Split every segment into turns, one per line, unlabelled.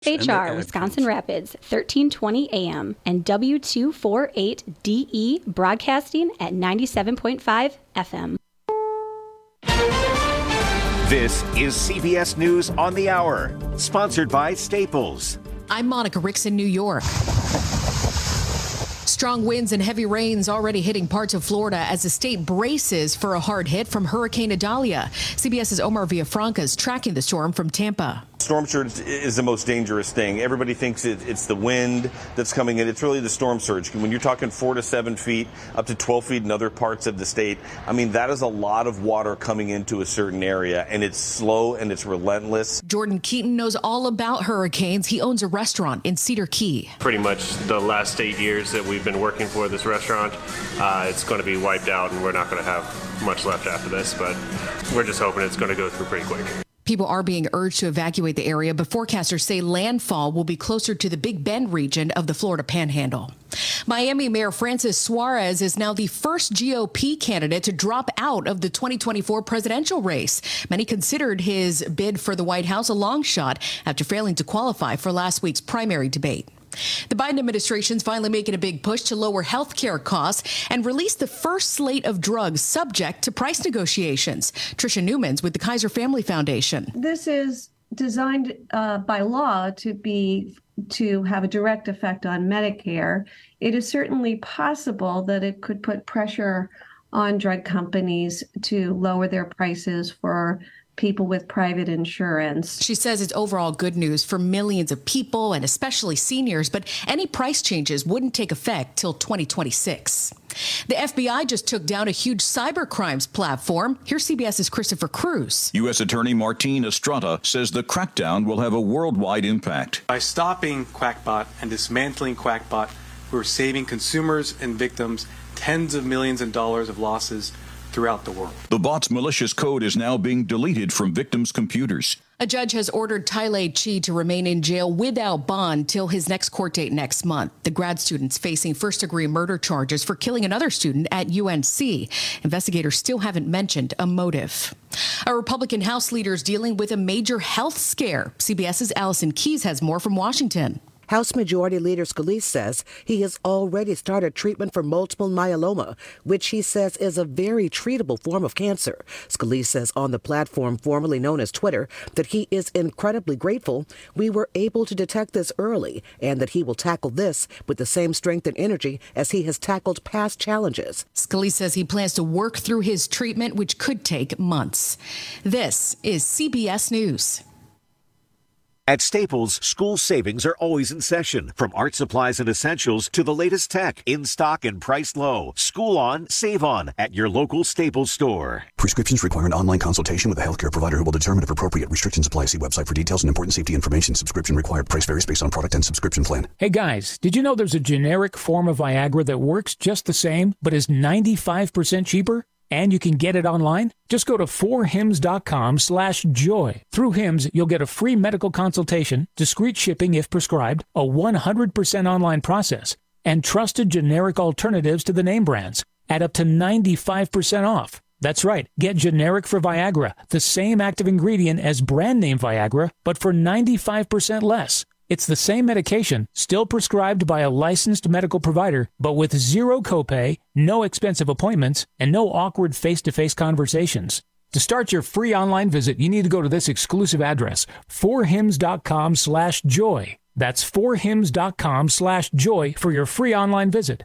HR, Wisconsin Rapids, 1320 AM, and W248DE broadcasting at 97.5 FM.
This is CBS News on the Hour, sponsored by Staples.
I'm Monica Ricks in New York. Strong winds and heavy rains already hitting parts of Florida as the state braces for a hard hit from Hurricane Idalia. CBS's Omar Villafranca is tracking the storm from Tampa.
Storm surge is the most dangerous thing. Everybody thinks it's the wind that's coming in. It's really the storm surge. When you're talking 4 to 7 feet, up to 12 feet in other parts of the state, I mean, that is a lot of water coming into a certain area, and it's slow and it's relentless.
Jordan Keaton knows all about hurricanes. He owns a restaurant in Cedar Key.
Pretty much the last 8 years that we've been working for this restaurant, it's going to be wiped out, and we're not going to have much left after this, but we're just hoping it's going to go through pretty quick.
People are being urged to evacuate the area, but forecasters say landfall will be closer to the Big Bend region of the Florida Panhandle. Miami Mayor Francis Suarez is now the first GOP candidate to drop out of the 2024 presidential race. Many considered his bid for the White House a long shot after failing to qualify for last week's primary debate. The Biden administration's finally making a big push to lower health care costs and release the first slate of drugs subject to price negotiations. Tricia Newmans with the Kaiser Family Foundation.
This is designed by law to have a direct effect on Medicare. It is certainly possible that it could put pressure on drug companies to lower their prices for people with private insurance.
She says it's overall good news for millions of people and especially seniors, but any price changes wouldn't take effect till 2026. The FBI just took down a huge cybercrimes platform. Here's CBS's Christopher Cruz.
U.S. Attorney Martin Estrada says the crackdown will have a worldwide impact.
By stopping Quackbot and dismantling Quackbot, we're saving consumers and victims tens of millions of dollars of losses throughout the world.
The bot's malicious code is now being deleted from victims' computers.
A judge has ordered Tylay Chi to remain in jail without bond till his next court date next month. The grad student's facing first-degree murder charges for killing another student at UNC. Investigators still haven't mentioned a motive. A Republican House leader is dealing with a major health scare. CBS's Allison Keyes has more from Washington.
House Majority Leader Scalise says he has already started treatment for multiple myeloma, which he says is a very treatable form of cancer. Scalise says on the platform formerly known as Twitter that he is incredibly grateful we were able to detect this early and that he will tackle this with the same strength and energy as he has tackled past challenges.
Scalise says he plans to work through his treatment, which could take months. This is CBS News.
At Staples, school savings are always in session. From art supplies and essentials to the latest tech, in stock and priced low. School on, save on at your local Staples store.
Prescriptions require an online consultation with a healthcare provider who will determine if appropriate. Restrictions apply. See website for details and important safety information. Subscription required. Price varies based on product and subscription plan.
Hey guys, did you know there's a generic form of Viagra that works just the same, but is 95% cheaper? And you can get it online? Just go to 4hims.com/joy. Through Hims, you'll get a free medical consultation, discreet shipping if prescribed, a 100% online process, and trusted generic alternatives to the name brands at up to 95% off. That's right. Get generic for Viagra, the same active ingredient as brand name Viagra, but for 95% less. It's the same medication, still prescribed by a licensed medical provider, but with zero copay, no expensive appointments, and no awkward face-to-face conversations. To start your free online visit, you need to go to this exclusive address, 4hims.com/joy. That's 4hims.com/joy for your free online visit.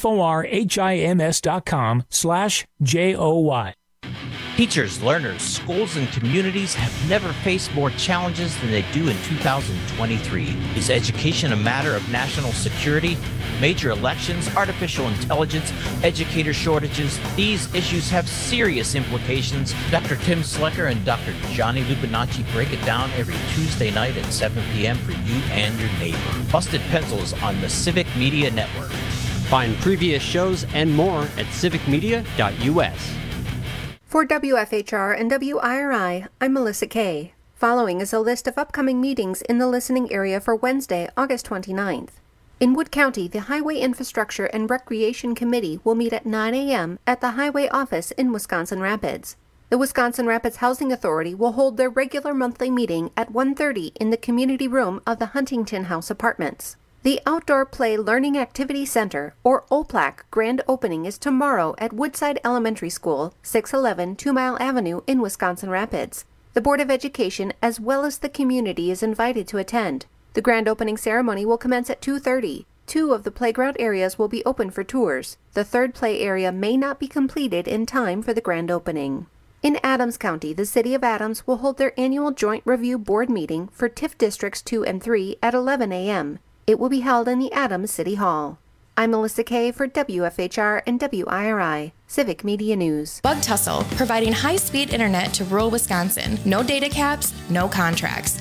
FORHIMS.com/JOY.
Teachers, learners, schools, and communities have never faced more challenges than they do in 2023. Is education a matter of national security? Major elections, artificial intelligence, educator shortages, these issues have serious implications. Dr. Tim Slecker and Dr. Johnny Lupinacci break it down every Tuesday night at 7 p.m. for you and your neighbor. Busted Pencils on the Civic Media Network.
Find previous shows and more at civicmedia.us.
For WFHR and WIRI, I'm Melissa Kay. Following is a list of upcoming meetings in the listening area for Wednesday, August 29th. In Wood County, the Highway Infrastructure and Recreation Committee will meet at 9 a.m. at the Highway Office in Wisconsin Rapids. The Wisconsin Rapids Housing Authority will hold their regular monthly meeting at 1:30 in the community room of the Huntington House Apartments. The Outdoor Play Learning Activity Center, or OPLAC, grand opening is tomorrow at Woodside Elementary School, 611 2 Mile Avenue in Wisconsin Rapids. The Board of Education, as well as the community, is invited to attend. The grand opening ceremony will commence at 2:30. 2 of the playground areas will be open for tours. The third play area may not be completed in time for the grand opening. In Adams County, the City of Adams will hold their annual Joint Review Board meeting for TIF Districts 2 and 3 at 11 a.m. It will be held in the Adams City Hall. I'm Melissa Kay for WFHR and WIRI, Civic Media News.
Bug Tussle, providing high-speed internet to rural Wisconsin. No data caps, no contracts.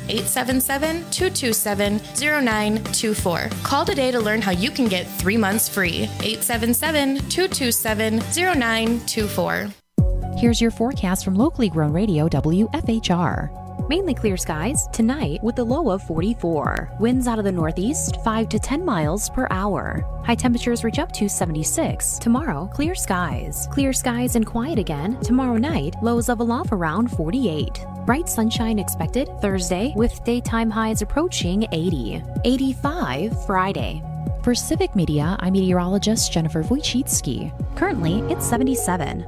877-227-0924. Call today to learn how you can get 3 months free. 877-227-0924.
Here's your forecast from locally grown radio WFHR. Mainly clear skies tonight with a low of 44. Winds out of the northeast 5 to 10 miles per hour. High temperatures reach up to 76. Tomorrow, clear skies. Clear skies and quiet again. Tomorrow night, lows of a low of around 48. Bright sunshine expected Thursday with daytime highs approaching 80. 85 Friday. For Civic Media, I'm meteorologist Jennifer Wojcicki. Currently, it's 77.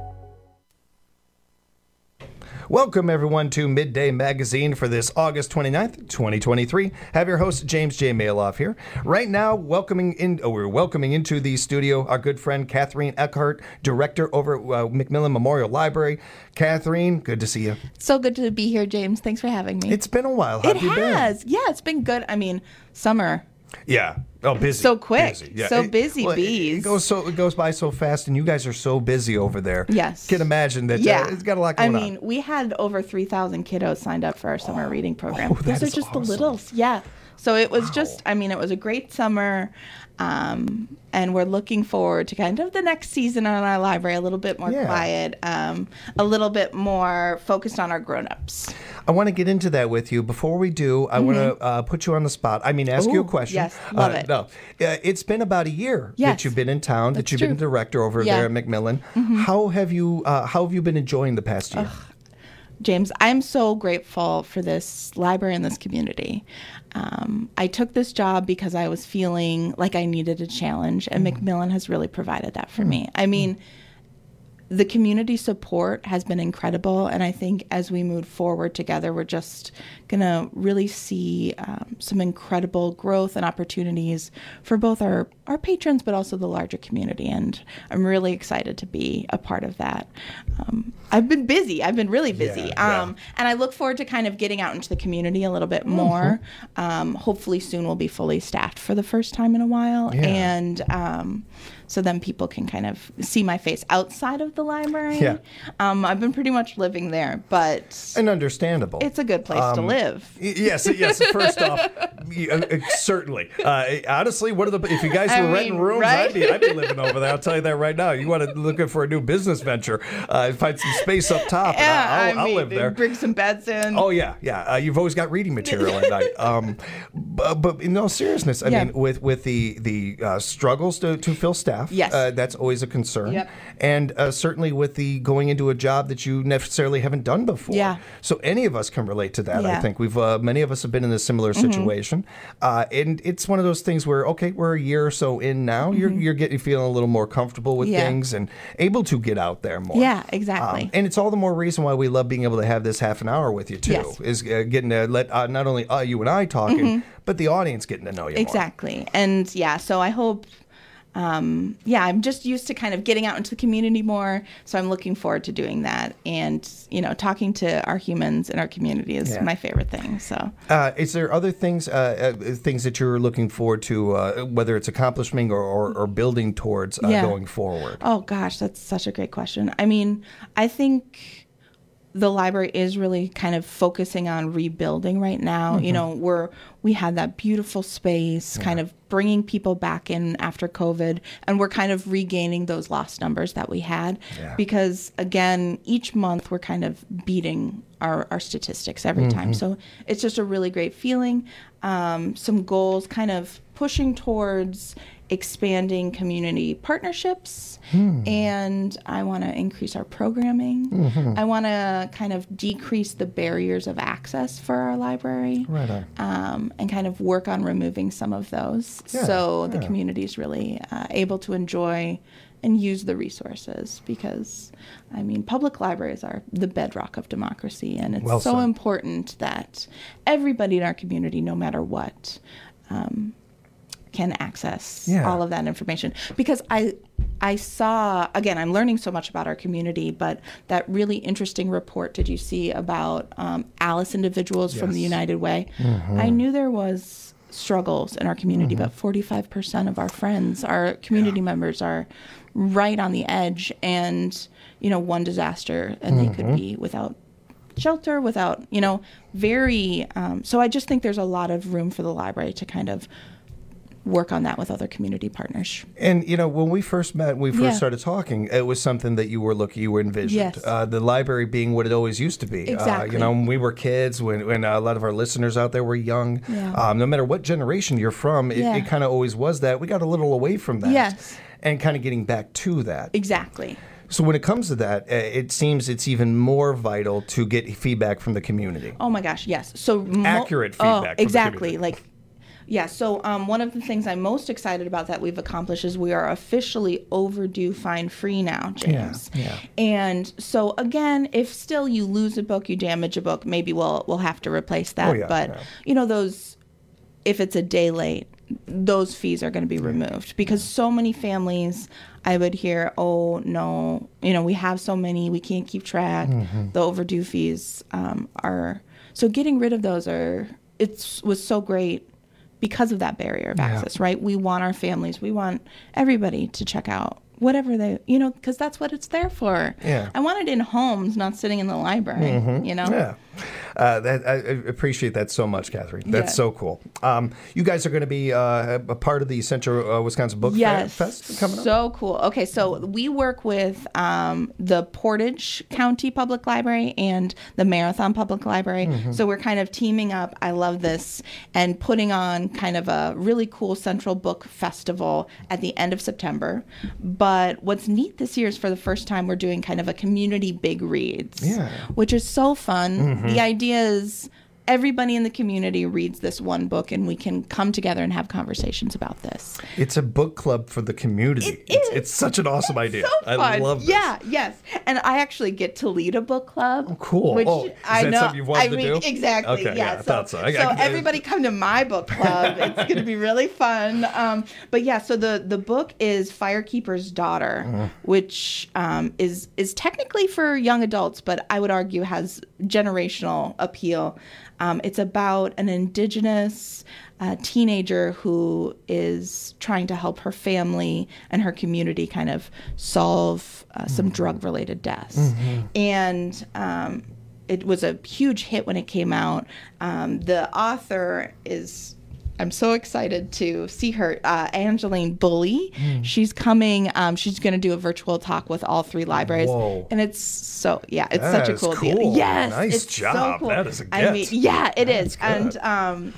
Welcome, everyone, to Midday Magazine for this August 29th, 2023. Have your host, James J. Maloff here. Right now, we're welcoming into the studio our good friend, Catherine Eckhart, director over at McMillan Memorial Library. Catherine, good to see you.
So good to be here, James. Thanks for having me.
It's been a while. How have you been?
Yeah, it's been good. I mean, summer.
Yeah. Oh, busy.
So quick.
Busy. Yeah.
So busy, bees.
It goes by so fast, and you guys are so busy over there.
Yes.
Can imagine that. It's got a lot going on.
I mean, we had over 3,000 kiddos signed up for our summer reading program.
Oh,
Those are just
awesome.
the littles. Yeah. So it was just, I mean, it was a great summer. And we're looking forward to kind of the next season on our library, a little bit more quiet, a little bit more focused on our grown-ups.
I want to get into that with you. Before we do, I want to put you on the spot. I mean, ask you a question.
Yes, love it.
No, it's been about a year that you've been in town, that you've been a director over there at McMillan. Mm-hmm. How have you been enjoying the past year?
James, I'm so grateful for this library and this community. I took this job because I was feeling like I needed a challenge, and McMillan has really provided that for me. I mean, the community support has been incredible, and I think as we move forward together, we're just going to really see some incredible growth and opportunities for both our patrons, but also the larger community, and I'm really excited to be a part of that. I've been busy. I've been really busy, and I look forward to kind of getting out into the community a little bit more. Hopefully soon we'll be fully staffed for the first time in a while, and so then people can kind of see my face outside of the library. Yeah. I've been pretty much living there, but...
And understandable.
It's a good place to live.
Yes. First off, certainly. Honestly, if you guys were renting rooms,
right?
I'd be living over there. I'll tell you that right now. You want to looking for a new business venture, find some space up top, and I'll live there.
Bring some beds in.
Oh, yeah. You've always got reading material at night. But in all seriousness, I mean, with the struggles to fill staff, that's always a concern.
Yep.
And certainly with the going into a job that you necessarily haven't done before. Yeah. So any of us can relate to that, I think. Many of us have been in a similar situation. And it's one of those things where, okay, we're a year or so in now. You're feeling a little more comfortable with things and able to get out there more.
Yeah, exactly.
And it's all the more reason why we love being able to have this half an hour with you, too, is getting to let not only you and I talking, but the audience getting to know you more.
Exactly. And so I hope... I'm just used to kind of getting out into the community more, so I'm looking forward to doing that. And, talking to our humans in our community is my favorite thing. So,
is there other things that you're looking forward to, whether it's accomplishing or building towards going forward?
Oh, gosh, that's such a great question. I mean, I think the library is really kind of focusing on rebuilding right now. We had that beautiful space, kind of bringing people back in after COVID, and we're kind of regaining those lost numbers that we had. Because again, each month we're kind of beating our statistics every time. So it's just a really great feeling. Some goals, kind of pushing towards expanding community partnerships, and I want to increase our programming. I want to kind of decrease the barriers of access for our library, and kind of work on removing some of those, so the community is really able to enjoy and use the resources, because, I mean, public libraries are the bedrock of democracy, and it's so important that everybody in our community, no matter what, can access all of that information. Because I saw, again, I'm learning so much about our community, but that really interesting report did you see about Alice individuals from the United Way? I knew there was struggles in our community, but 45% of our friends, our community members, are right on the edge, and, you know, one disaster and they could be without shelter, without, you know, very, so I just think there's a lot of room for the library to kind of work on that with other community partners.
And, you know, when we first met, we first started talking, it was something that you envisioned. The library being what it always used to be.
Exactly.
You know, when we were kids, when a lot of our listeners out there were young, no matter what generation you're from, it kind of always was that. We got a little away from that. And kind of getting back to that.
Exactly.
So when it comes to that, it seems it's even more vital to get feedback from the community.
Oh my gosh, yes. So
accurate feedback.
Exactly.
From the community.
So one of the things I'm most excited about that we've accomplished is we are officially overdue fine free now, James. And so again, if still you lose a book, you damage a book, maybe we'll have to replace that. You know, those, if it's a day late, those fees are going to be removed, because so many families, I would hear, oh no, you know, we have so many, we can't keep track. The overdue fees are, so getting rid of those was so great because of that barrier of access, right? We want our families, we want everybody to check out whatever they, you know, because that's what it's there for. I want it in homes, not sitting in the library, you know?
I appreciate that so much, Catherine. That's so cool. You guys are going to be a part of the Central Wisconsin Book Fest coming up?
So cool. Okay, so we work with the Portage County Public Library and the Marathon Public Library. So we're kind of teaming up, I love this, and putting on kind of a really cool Central Book Festival at the end of September. But what's neat this year is, for the first time, we're doing kind of a community big reads, which is so fun. The idea is everybody in the community reads this one book, and we can come together and have conversations about this.
It's a book club for the community. It's such an awesome idea.
So fun.
I love this.
Yes. And I actually get to lead a book club.
Oh, cool.
Which
is that something you've wanted to do?
Exactly.
Okay, I thought so.
So everybody come to my book club. It's going to be really fun. But yeah, so the book is Firekeeper's Daughter, which is technically for young adults, but I would argue has generational appeal. It's about an Indigenous teenager who is trying to help her family and her community kind of solve some drug-related deaths. And it was a huge hit when it came out. The author is... I'm so excited to see her, Angeline Bully. She's coming. She's going to do a virtual talk with all 3 libraries. And it's so, it's such a cool deal. Yes.
Nice job.
So cool.
That is a gift.
I mean, it is. Good. And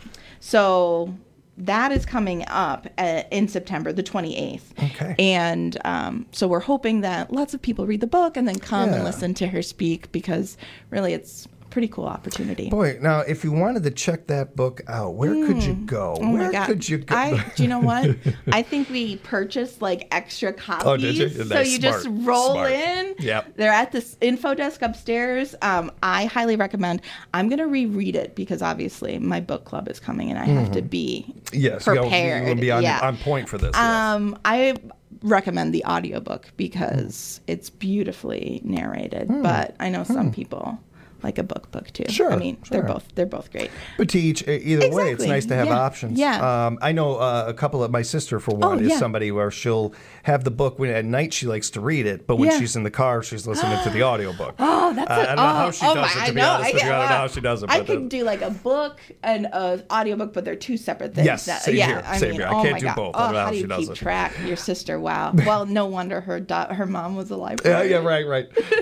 so that is coming up in September, the 28th.
Okay.
And so we're hoping that lots of people read the book and then come and listen to her speak, because really it's pretty cool opportunity.
Boy, now if you wanted to check that book out, where could you go?
Oh
where
my God.
could you go?
Do you know what? I think we purchased like extra copies.
Oh, did you?
So you just roll in.
Yep.
They're at this info desk upstairs. I highly recommend. I'm going to reread it because obviously my book club is coming and I have to be prepared.
You will be on point for this.
I recommend the audiobook because it's beautifully narrated, but I know some people like a book too.
Sure.
I mean, they're both great.
But to each, either way, it's nice to have options.
Yeah.
I know a couple of my sister, for one, is somebody where she'll have the book when at night she likes to read it, but when she's in the car, she's listening to the audiobook.
Oh, that's
I don't know how she does it, to be honest with you. I don't know how she does it.
I could do like a book and an audiobook, but they're 2 separate things.
Yes, same here. I can't do both. I don't know
how
she
do you
does
keep track? Your sister, wow. Well, no wonder her mom was a librarian.
Yeah, right.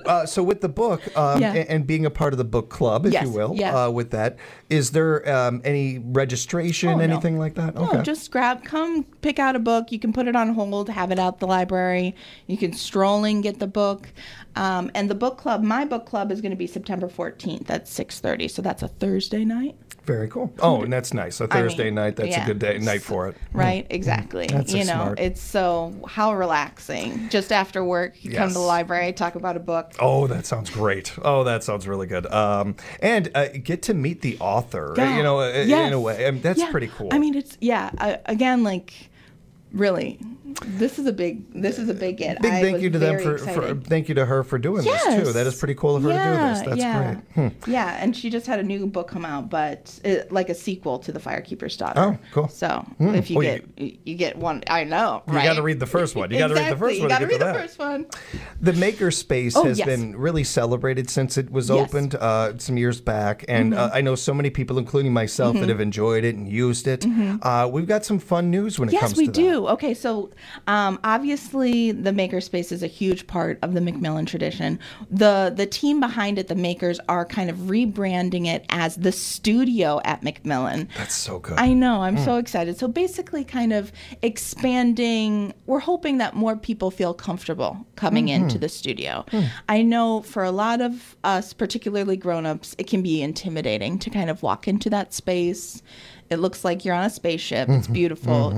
So with the book and being a part of the book club, if you will, with that, is there any registration, anything like that?
No, just come pick out a book. You can put it on hold, have it out the library. You can stroll in, get the book. And the book club, my book club is going to be September 14th at 6:30. So that's a Thursday night.
Very cool. Oh, and that's nice. A Thursday night, that's a good night for it.
Right, exactly.
That's smart.
It's so how relaxing. Just after work, you come to the library, talk about a book.
Oh, that sounds great. Oh, that sounds really good. And get to meet the author, in a way. I mean, that's pretty cool.
I mean, it's, again, like, really, this is a big get.
Big thank you to them thank you to her for doing this too. That is pretty cool of her to do this. That's great.
Yeah, and she just had a new book come out, but like a sequel to The Firekeeper's Daughter.
Oh, cool.
So if you get one, I know, right?
You got to read the first one. You got to read the first one.
You got to read the first one.
The Makerspace has been really celebrated since it was opened some years back, and I know so many people, including myself, that have enjoyed it and used it. We've got some fun news when it comes to that.
Yes, we do. Okay, so obviously the Makerspace is a huge part of the Macmillan tradition. The team behind it, the makers, are kind of rebranding it as the studio at Macmillan.
That's so good.
I know. I'm so excited. So basically kind of expanding. We're hoping that more people feel comfortable coming into the studio. I know for a lot of us, particularly grown-ups, it can be intimidating to kind of walk into that space. It looks like you're on a spaceship. It's beautiful,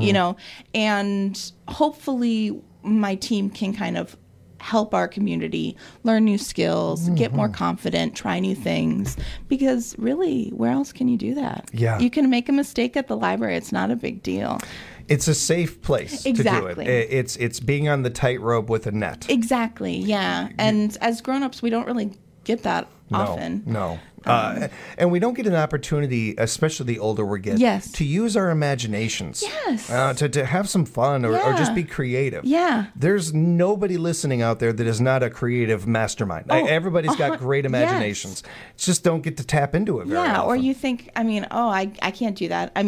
and hopefully my team can kind of help our community learn new skills, get more confident, try new things, because really, where else can you do that?
Yeah.
You can make a mistake at the library. It's not a big deal.
It's a safe place to do it. It's being on the tightrope with a net.
Exactly, yeah. And as grown-ups, we don't really get that often.
No. And we don't get an opportunity, especially the older we get, to use our imaginations.
Yes.
To have some fun or just be creative.
Yeah.
There's nobody listening out there that is not a creative mastermind. Everybody's got great imaginations. Just don't get to tap into it very often.
Or you think, I can't do that.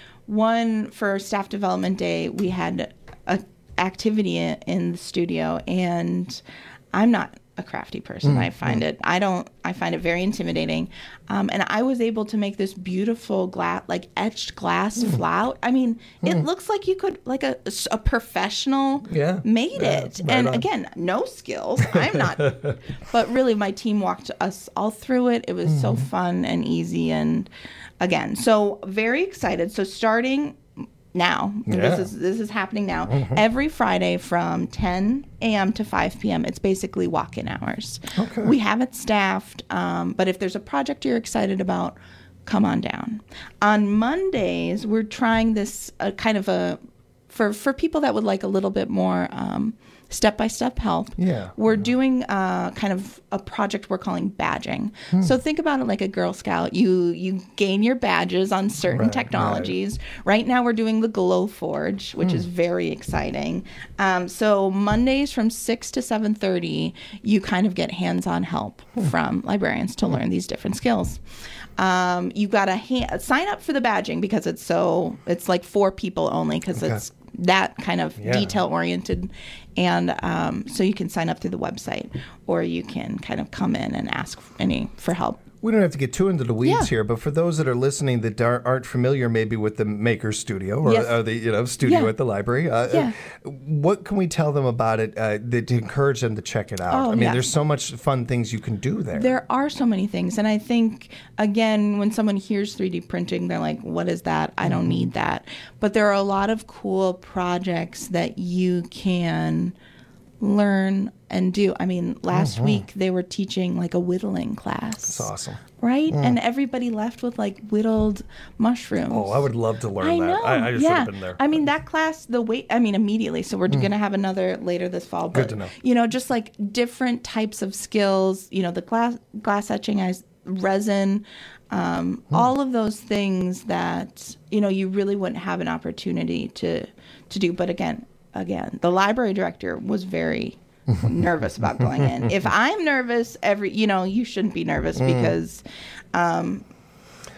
For Staff Development Day, we had an activity in the studio, and I'm not a crafty person. I find it very intimidating. And I was able to make this beautiful etched glass flout. It looks like you could, like a professional made it. And again, no skills. I'm not. But really, my team walked us all through it. It was so fun and easy. And again, so very excited. So starting now, this is happening now. Every Friday from 10 a.m. to 5 p.m. It's basically walk-in hours. Okay. We have it staffed, but if there's a project you're excited about, come on down. On Mondays, we're trying this for people that would like a little bit more step-by-step help. We're doing kind of a project we're calling badging. So think about it like a Girl Scout. You gain your badges on certain technologies. Right now we're doing the Glowforge, which is very exciting. So Mondays from 6 to 7:30, you kind of get hands-on help from librarians to learn these different skills. You got to sign up for the badging because it's like 4 people only because it's that kind of detail-oriented. And so you can sign up through the website, or you can kind of come in and ask for help.
We don't have to get too into the weeds here, but for those that are listening that aren't familiar maybe with the Maker Studio or the studio at the library, what can we tell them about it to encourage them to check it out? There's so much fun things you can do there.
There are so many things. And I think, again, when someone hears 3D printing, they're like, what is that? I don't need that. But there are a lot of cool projects that you can learn and do. Last week they were teaching like a whittling class.
That's awesome.
Right? And everybody left with like whittled mushrooms.
Oh, I would love to learn that.
Know.
I just should have been there.
That class, immediately. So we're going to have another later this fall. But,
good to know.
Just like different types of skills, the glass etching, resin, all of those things that, you really wouldn't have an opportunity to do. But again, the library director was very nervous about going in. If I'm nervous, you shouldn't be nervous because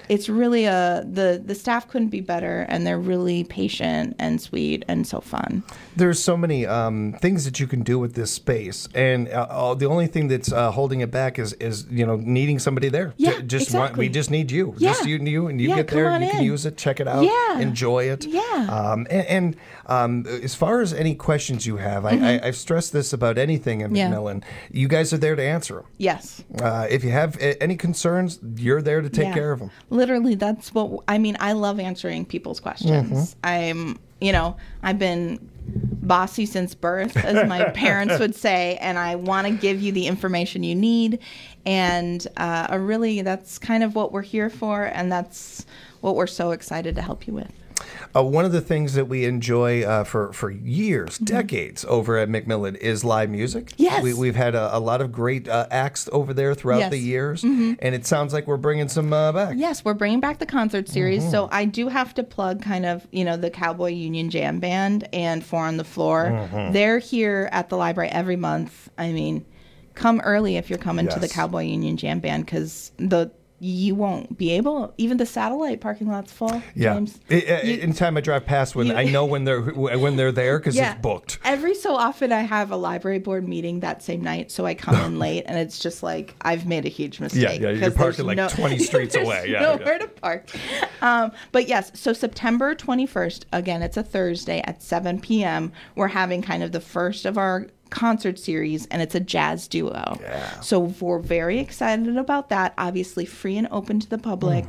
it's really the staff couldn't be better, and they're really patient and sweet and so fun.
There's so many things that you can do with this space, and the only thing that's holding it back is needing somebody there.
Yeah,
We just need you.
Yeah.
Just you, and you
Yeah,
get there,
come on
you can
in.
use it, check it out, enjoy it.
Yeah.
And as far as any questions you have, I've stressed this about anything in McMillan. You guys are there to answer them.
Yes.
If you have any concerns, you're there to take care of them.
Literally, that's what I mean. I love answering people's questions. I've been bossy since birth, as my parents would say, and I want to give you the information you need. And really, that's kind of what we're here for, and that's what we're so excited to help you with.
One of the things that we enjoy for years, decades over at McMillan is live music.
Yes.
We've had a lot of great acts over there throughout the years, and it sounds like we're bringing some back.
Yes, we're bringing back the concert series. So I do have to plug kind of, the Cowboy Union Jam Band and Four on the Floor. They're here at the library every month. I mean, come early if you're coming to the Cowboy Union Jam Band, because you won't be able. Even the satellite parking lot's full.
Yeah.
James.
Anytime I drive past, I know when they're there because it's booked.
Every so often I have a library board meeting that same night, so I come in late, and it's just like I've made a huge mistake.
Yeah, you're parking like 20 streets away. Yeah,
nowhere to park. But yes, so September 21st, again, it's a Thursday at 7 p.m. We're having kind of the first of our concert series, and it's a jazz duo. Yeah. So we're very excited about that. Obviously free and open to the public.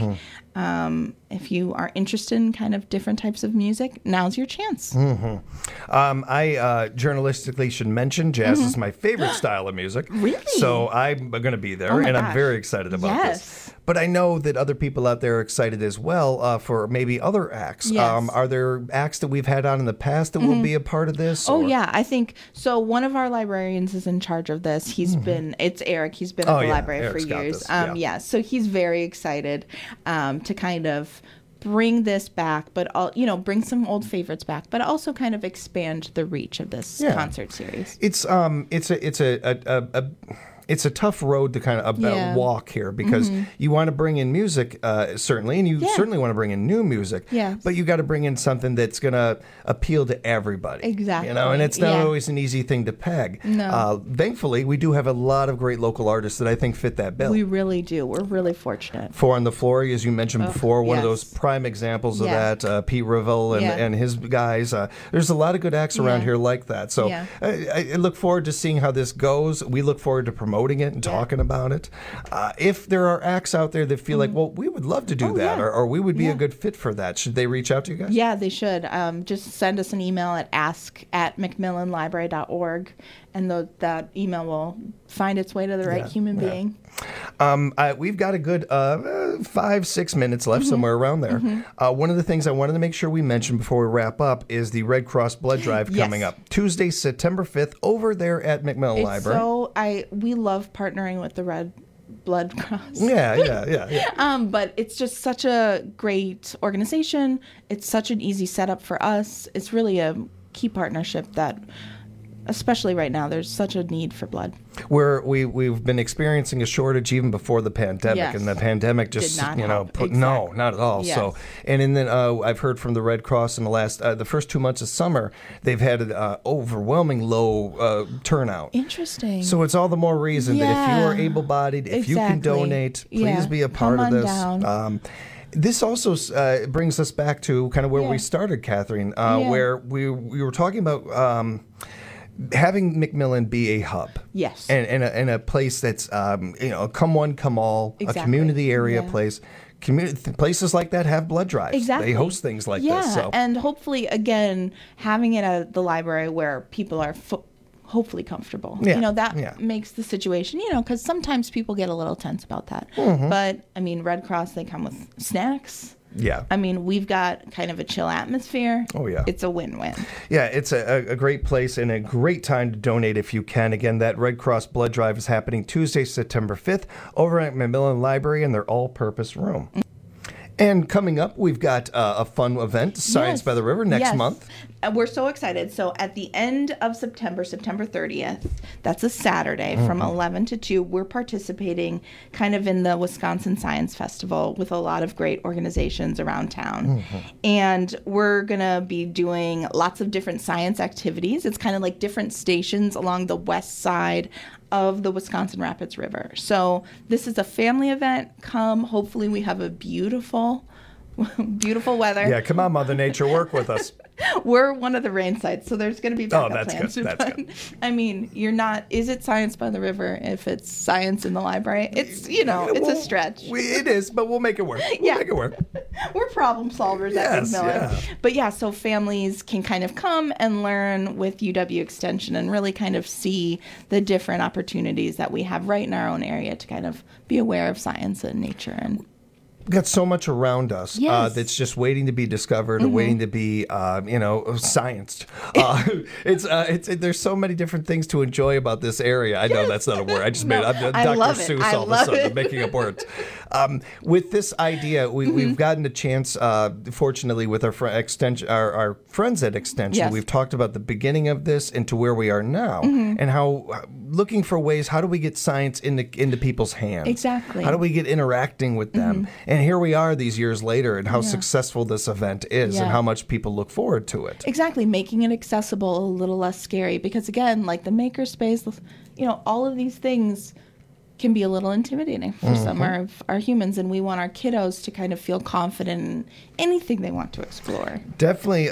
If you are interested in kind of different types of music, now's your chance.
I journalistically should mention jazz is my favorite style of music.
Really?
So I'm going to be there, and I'm very excited about this. But I know that other people out there are excited as well for maybe other acts.
Yes.
Are there acts that we've had on in the past that will be a part of this?
Oh, yeah. I think so. One of our librarians is in charge of this. He's been, it's Eric. He's been at the library
Eric's
for years. So he's very excited to kind of bring this back, but bring some old favorites back, but also kind of expand the reach of this concert series.
It's a tough road to kind of walk here, because you want to bring in music, certainly, and you certainly want to bring in new music.
Yes.
But you got to bring in something that's going to appeal to everybody.
Exactly.
And it's not always an easy thing to peg.
No.
Thankfully, we do have a lot of great local artists that I think fit that bill.
We really do. We're really fortunate.
Four on the Floor, as you mentioned before, one of those prime examples of that. Pete Revell and his guys. There's a lot of good acts around here like that. So I look forward to seeing how this goes. We look forward to promoting it and talking about it. If there are acts out there that feel like, well, we would love to do that, or we would be a good fit for that, should they reach out to you guys?
Yeah, they should. Just send us an email at ask@mcmillanlibrary.org, and that email will find its way to the right human being.
We've got a good 5-6 minutes left, somewhere around there. One of the things I wanted to make sure we mentioned before we wrap up is the Red Cross Blood Drive coming up Tuesday, September 5th, over there at McMillan Library.
So we love partnering with the Red Blood Cross.
Yeah.
But it's just such a great organization. It's such an easy setup for us. It's really a key partnership that, especially right now, there's such a need for blood.
We've been experiencing a shortage even before the pandemic, and the pandemic just no, not at all.
Yes.
So, and then I've heard from the Red Cross in the first 2 months of summer, they've had an overwhelming low turnout.
Interesting.
So it's all the more reason that if you are able-bodied, if you can donate, please be a part of this. This also brings us back to kind of where we started, Catherine, where we were talking about having McMillan be a hub.
Yes.
And a place that's, a come one, come all, a community area place. Places like that have blood drives.
Exactly.
They host things like this. So.
And hopefully, again, having it at the library where people are hopefully comfortable. That makes the situation, because sometimes people get a little tense about that. But, Red Cross, they come with snacks.
Yeah.
We've got kind of a chill atmosphere.
Oh, yeah.
It's a win-win.
Yeah, it's a great place and a great time to donate if you can. Again, that Red Cross Blood Drive is happening Tuesday, September 5th over at McMillan Library in their all-purpose room. And coming up, we've got a fun event, Science by the River, next month.
we're so excited. So at the end of September 30th, that's a Saturday from 11 to 2, we're participating kind of in the Wisconsin Science Festival with a lot of great organizations around town. And we're going to be doing lots of different science activities. It's kind of like different stations along the west side of the Wisconsin Rapids River. So this is a family event. Come, hopefully we have a beautiful weather.
Yeah, come on, Mother Nature, work with us.
We're one of the rain sites, so there's going to be backup plans.
Good. That's good.
I mean, is it science by the river if it's science in the library? It's, it's a stretch.
It is, but we'll make it work. We'll make it work.
We're problem solvers at McMillan. Yeah. But so families can kind of come and learn with UW Extension and really kind of see the different opportunities that we have right in our own area to kind of be aware of science and nature. And
we've got so much around us that's just waiting to be discovered or waiting to be, scienced. There's so many different things to enjoy about this area. I know that's not a word. I just made it. I'm Dr. Seuss all of a sudden. I'm making up words. With this idea, we've gotten a chance, fortunately, with our friends at Extension. We've talked about the beginning of this and to where we are now and how looking for ways, how do we get science into people's hands?
Exactly.
How do we get interacting with them? And here we are these years later and how successful this event is and how much people look forward to it.
Exactly. Making it accessible, a little less scary. Because again, like the makerspace, all of these things can be a little intimidating for some of our humans, and we want our kiddos to kind of feel confident in anything they want to explore.
Definitely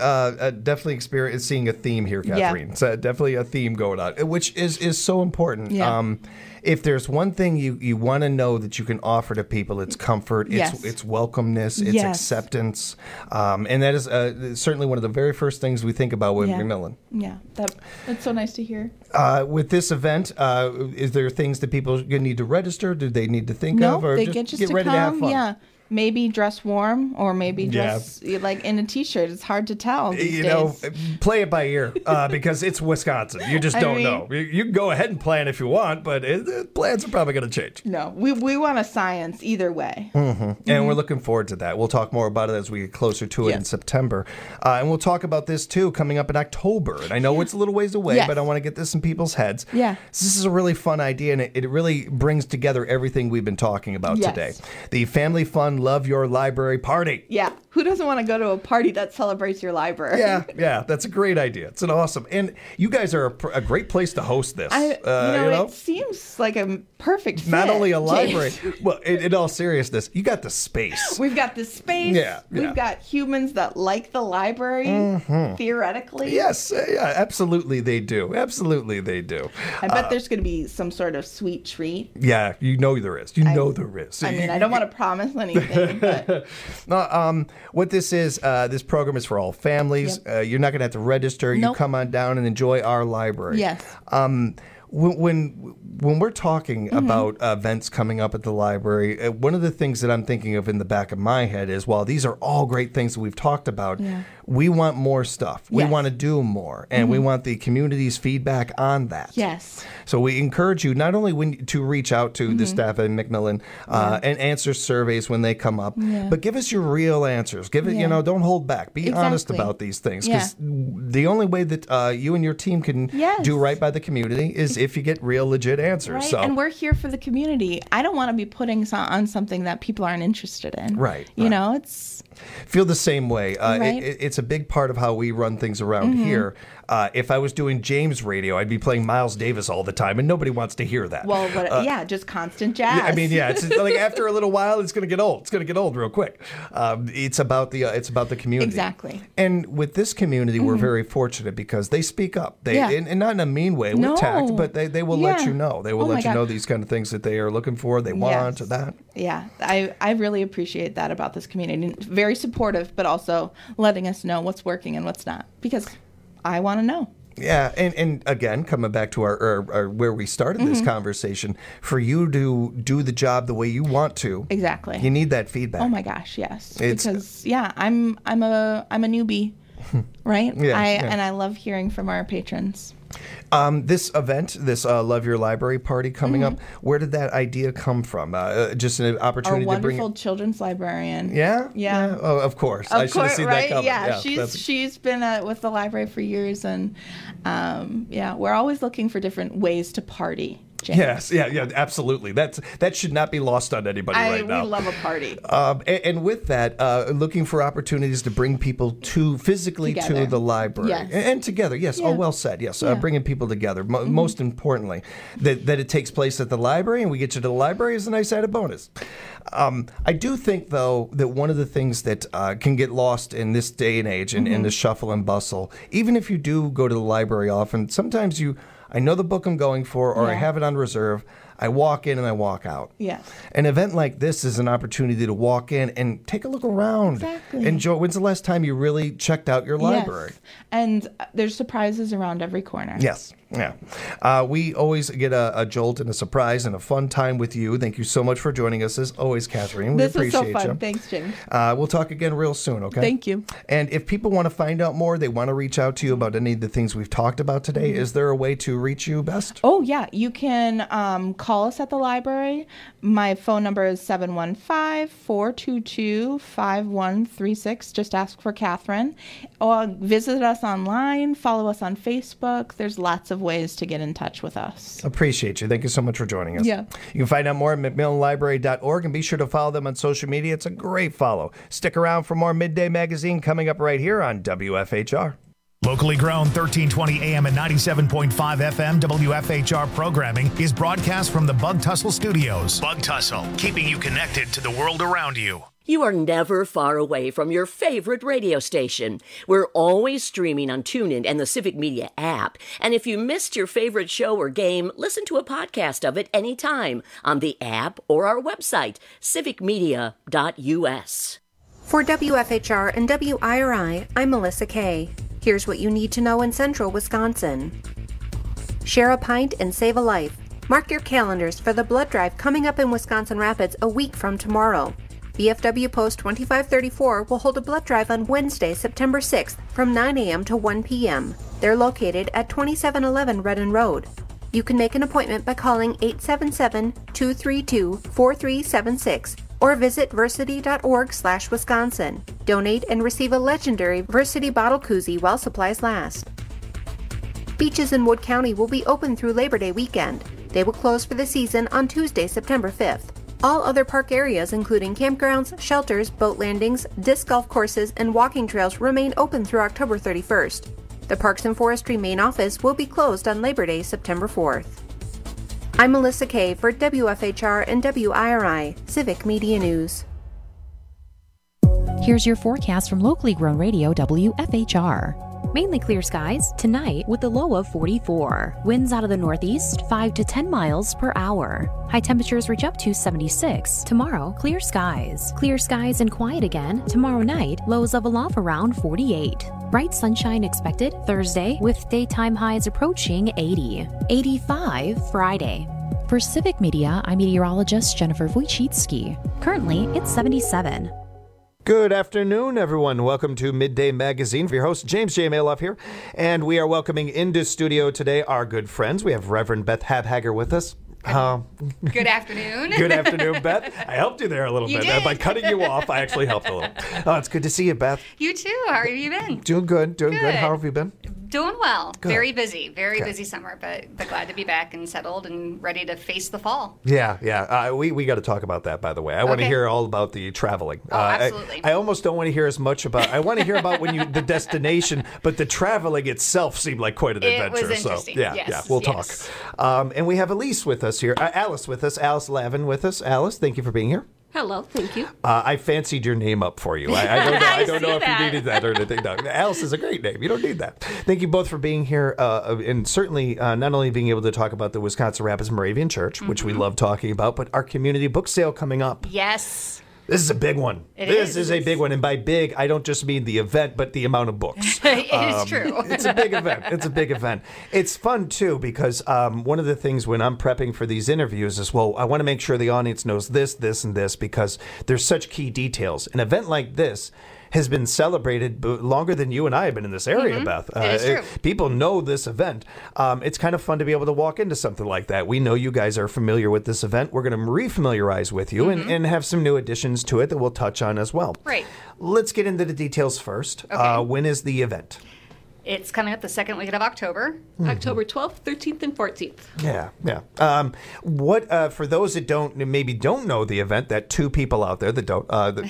seeing a theme here, Catherine. Yeah. So definitely a theme going on, which is so important. Yeah. If there's one thing you want to know that you can offer to people, it's comfort, it's welcomeness, it's acceptance, and that is certainly one of the very first things we think about with McMillan.
Yeah, that's so nice to hear.
With this event, is there things that people need to register? Do they need to think of, or
they
just
get
ready
to
have fun?
Yeah. Maybe dress warm or maybe dress like in a t-shirt. It's hard to tell these days.
Play it by ear because it's Wisconsin. You just don't know. You can go ahead and plan if you want, but plans are probably going to change.
No, we want a science either way.
And we're looking forward to that. We'll talk more about it as we get closer to it in September. And we'll talk about this, too, coming up in October. And I know it's a little ways away, but I want to get this in people's heads.
Yeah.
This is a really fun idea, and it really brings together everything we've been talking about today. The Family Fun Love Your Library Party.
Yeah. Who doesn't want to go to a party that celebrates your library?
Yeah. That's a great idea. It's an awesome. And you guys are a great place to host this.
It seems like a perfect fit.
Not only a library. Well, in all seriousness, you got the space.
We've got the space.
Yeah.
We've got humans that like the library, theoretically.
Yes. Yeah, absolutely they do. Absolutely they do.
I bet there's going to be some sort of sweet treat.
Yeah, you know there is. You know there is.
I mean, I don't want to promise anything, but...
What this is, this program is for all families. You're not going to have to register. You come on down and enjoy our library.
Yes.
When we're talking about events coming up at the library, one of the things that I'm thinking of in the back of my head is, while these are all great things that we've talked about, we want more stuff. We want to do more, and we want the community's feedback on that.
Yes.
So we encourage you not only to reach out to the staff at McMillan and answer surveys when they come up, but give us your real answers. Give it, don't hold back. Be honest about these things, because the only way that you and your team can do right by the community is if you get real, legit answers.
Right,
so.
And we're here for the community. I don't want to be putting on something that people aren't interested in.
Right.
You know, it's...
Feel the same way. It's a big part of how we run things around here. If I was doing James radio, I'd be playing Miles Davis all the time, and nobody wants to hear that.
Well, just constant jazz.
I mean, it's like after a little while, it's going to get old. It's going to get old real quick. It's about the community.
Exactly.
And with this community, we're very fortunate because they speak up. And not in a mean way, with tact, but they will let you know. They will let you know these kind of things that they are looking for, they want, or that.
Yeah, I really appreciate that about this community. Very supportive, but also letting us know what's working and what's not, because I want to know.
Yeah, and again, coming back to our where we started this conversation, for you to do the job the way you want to,
exactly,
you need that feedback.
Oh my gosh, yes, because I'm a newbie right?
Yeah,
And I love hearing from our patrons.
This event, this Love Your Library party coming up, where did that idea come from? Just an opportunity
Our
to bring
wonderful children's librarian.
Yeah?
Yeah.
Oh, of course. I should have seen
right?
that coming.
Yeah, she's been with the library for years, and we're always looking for different ways to party. James.
Yes, yeah, absolutely. That should not be lost on anybody right now.
We love a party.
And with that, looking for opportunities to bring people physically to the library.
Yes.
And together, yes.
Yeah.
Oh, well said, yes.
Yeah.
Bringing people together. Most importantly, that it takes place at the library, and we get you to the library is a nice added bonus. I do think, though, that one of the things that can get lost in this day and age, in the shuffle and bustle, even if you do go to the library often, sometimes I know the book I'm going for, or I have it on reserve. I walk in and I walk out.
Yes.
An event like this is an opportunity to walk in and take a look around.
Exactly.
Enjoy. When's the last time you really checked out your library?
Yes. And there's surprises around every corner.
Yes. Yeah. We always get a jolt and a surprise and a fun time with you. Thank you so much for joining us, as always, Catherine. We appreciate
was so fun.
you.
Thanks, James.
We'll talk again real soon, okay?
Thank you.
And if people want to find out more, they want to reach out to you about any of the things we've talked about today, is there a way to reach you best?
Oh, yeah. You can call us at the library. My phone number is 715-422-5136. Just ask for Catherine. Or visit us online. Follow us on Facebook. There's lots of ways to get in touch with us.
Appreciate you. Thank you so much for joining us.
Yeah.
You can find out more at McMillanLibrary.org, and be sure to follow them on social media. It's a great follow. Stick around for more Midday Magazine coming up right here on WFHR.
Locally grown 1320 AM and 97.5 FM WFHR programming is broadcast from the Bug Tussle Studios. Bug Tussle, keeping you connected to the world around you.
You are never far away from your favorite radio station. We're always streaming on TuneIn and the Civic Media app. And if you missed your favorite show or game, listen to a podcast of it anytime on the app or our website, civicmedia.us.
For WFHR and WIRI, I'm Melissa Kay. Here's what you need to know in central Wisconsin. Share a pint and save a life. Mark your calendars for the blood drive coming up in Wisconsin Rapids a week from tomorrow. VFW Post 2534 will hold a blood drive on Wednesday, September 6th from 9 a.m. to 1 p.m. They're located at 2711 Redden Road. You can make an appointment by calling 877-232-4376 or visit versity.org/Wisconsin. Donate and receive a legendary Versity bottle koozie while supplies last. Beaches in Wood County will be open through Labor Day weekend. They will close for the season on Tuesday, September 5th. All other park areas, including campgrounds, shelters, boat landings, disc golf courses, and walking trails, remain open through October 31st. The Parks and Forestry main office will be closed on Labor Day, September 4th. I'm Melissa Kay for WFHR and WIRI, Civic Media News.
Here's your forecast from locally grown radio WFHR. Mainly clear skies tonight with a low of 44. Winds out of the northeast 5 to 10 miles per hour. High temperatures reach up to 76. Tomorrow, clear skies. Clear skies and quiet again. Tomorrow night, lows level off around 48. Bright sunshine expected Thursday with daytime highs approaching 80. 85 Friday. For Civic Media, I'm meteorologist Jennifer Wojcicki. Currently, it's 77.
Good afternoon, everyone. Welcome to Midday Magazine. For your host, James J. Maloff here. And we are welcoming into studio today our good friends. We have Reverend Beth Habhager with us.
Good afternoon.
Good afternoon, Beth. I helped you there a little bit.
Did.
By cutting you off, I actually helped a little. Oh, it's good to see you, Beth.
You too. How have you been?
Doing good. How have you been?
Doing well.
Good.
Very busy. Very busy summer, but glad to be back and settled and ready to face the fall.
Yeah. We got to talk about that, by the way. I want to hear all about the traveling.
Oh, absolutely.
I almost don't want to hear as much about. I want to hear about the destination, but the traveling itself seemed like quite an adventure.
It was interesting.
So we'll talk. And we have Alice with us here. Alice with us. Alice Lavin with us. Alice, thank you for being here.
Hello, thank you.
I fancied your name up for you. I don't know if you needed that or anything. No. Alice is a great name. You don't need that. Thank you both for being here, and certainly not only being able to talk about the Wisconsin Rapids Moravian Church, which we love talking about, but our community book sale coming up.
Yes.
This is a big one. This is a big one. And by big, I don't just mean the event, but the amount of books.
It is true.
It's a big event. It's fun, too, because one of the things when I'm prepping for these interviews is, well, I want to make sure the audience knows this, this, and this, because there's such key details. An event like this has been celebrated longer than you and I have been in this area, Beth.
It is true.
People know this event. It's kind of fun to be able to walk into something like that. We know you guys are familiar with this event. We're going to refamiliarize with you and have some new additions to it that we'll touch on as well.
Right.
Let's get into the details first.
Okay.
When is the event?
It's coming up the second weekend of October.
October 12th, 13th, and 14th.
Yeah. What for those that don't know the event, that two people out there that don't,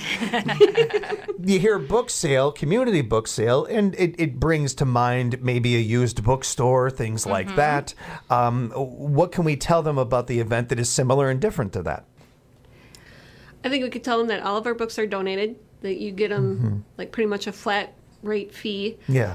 you hear book sale, community book sale, and it brings to mind maybe a used bookstore, things like that. What can we tell them about the event that is similar and different to that?
I think we could tell them that all of our books are donated, that you get them like pretty much a flat rate fee.
Yeah.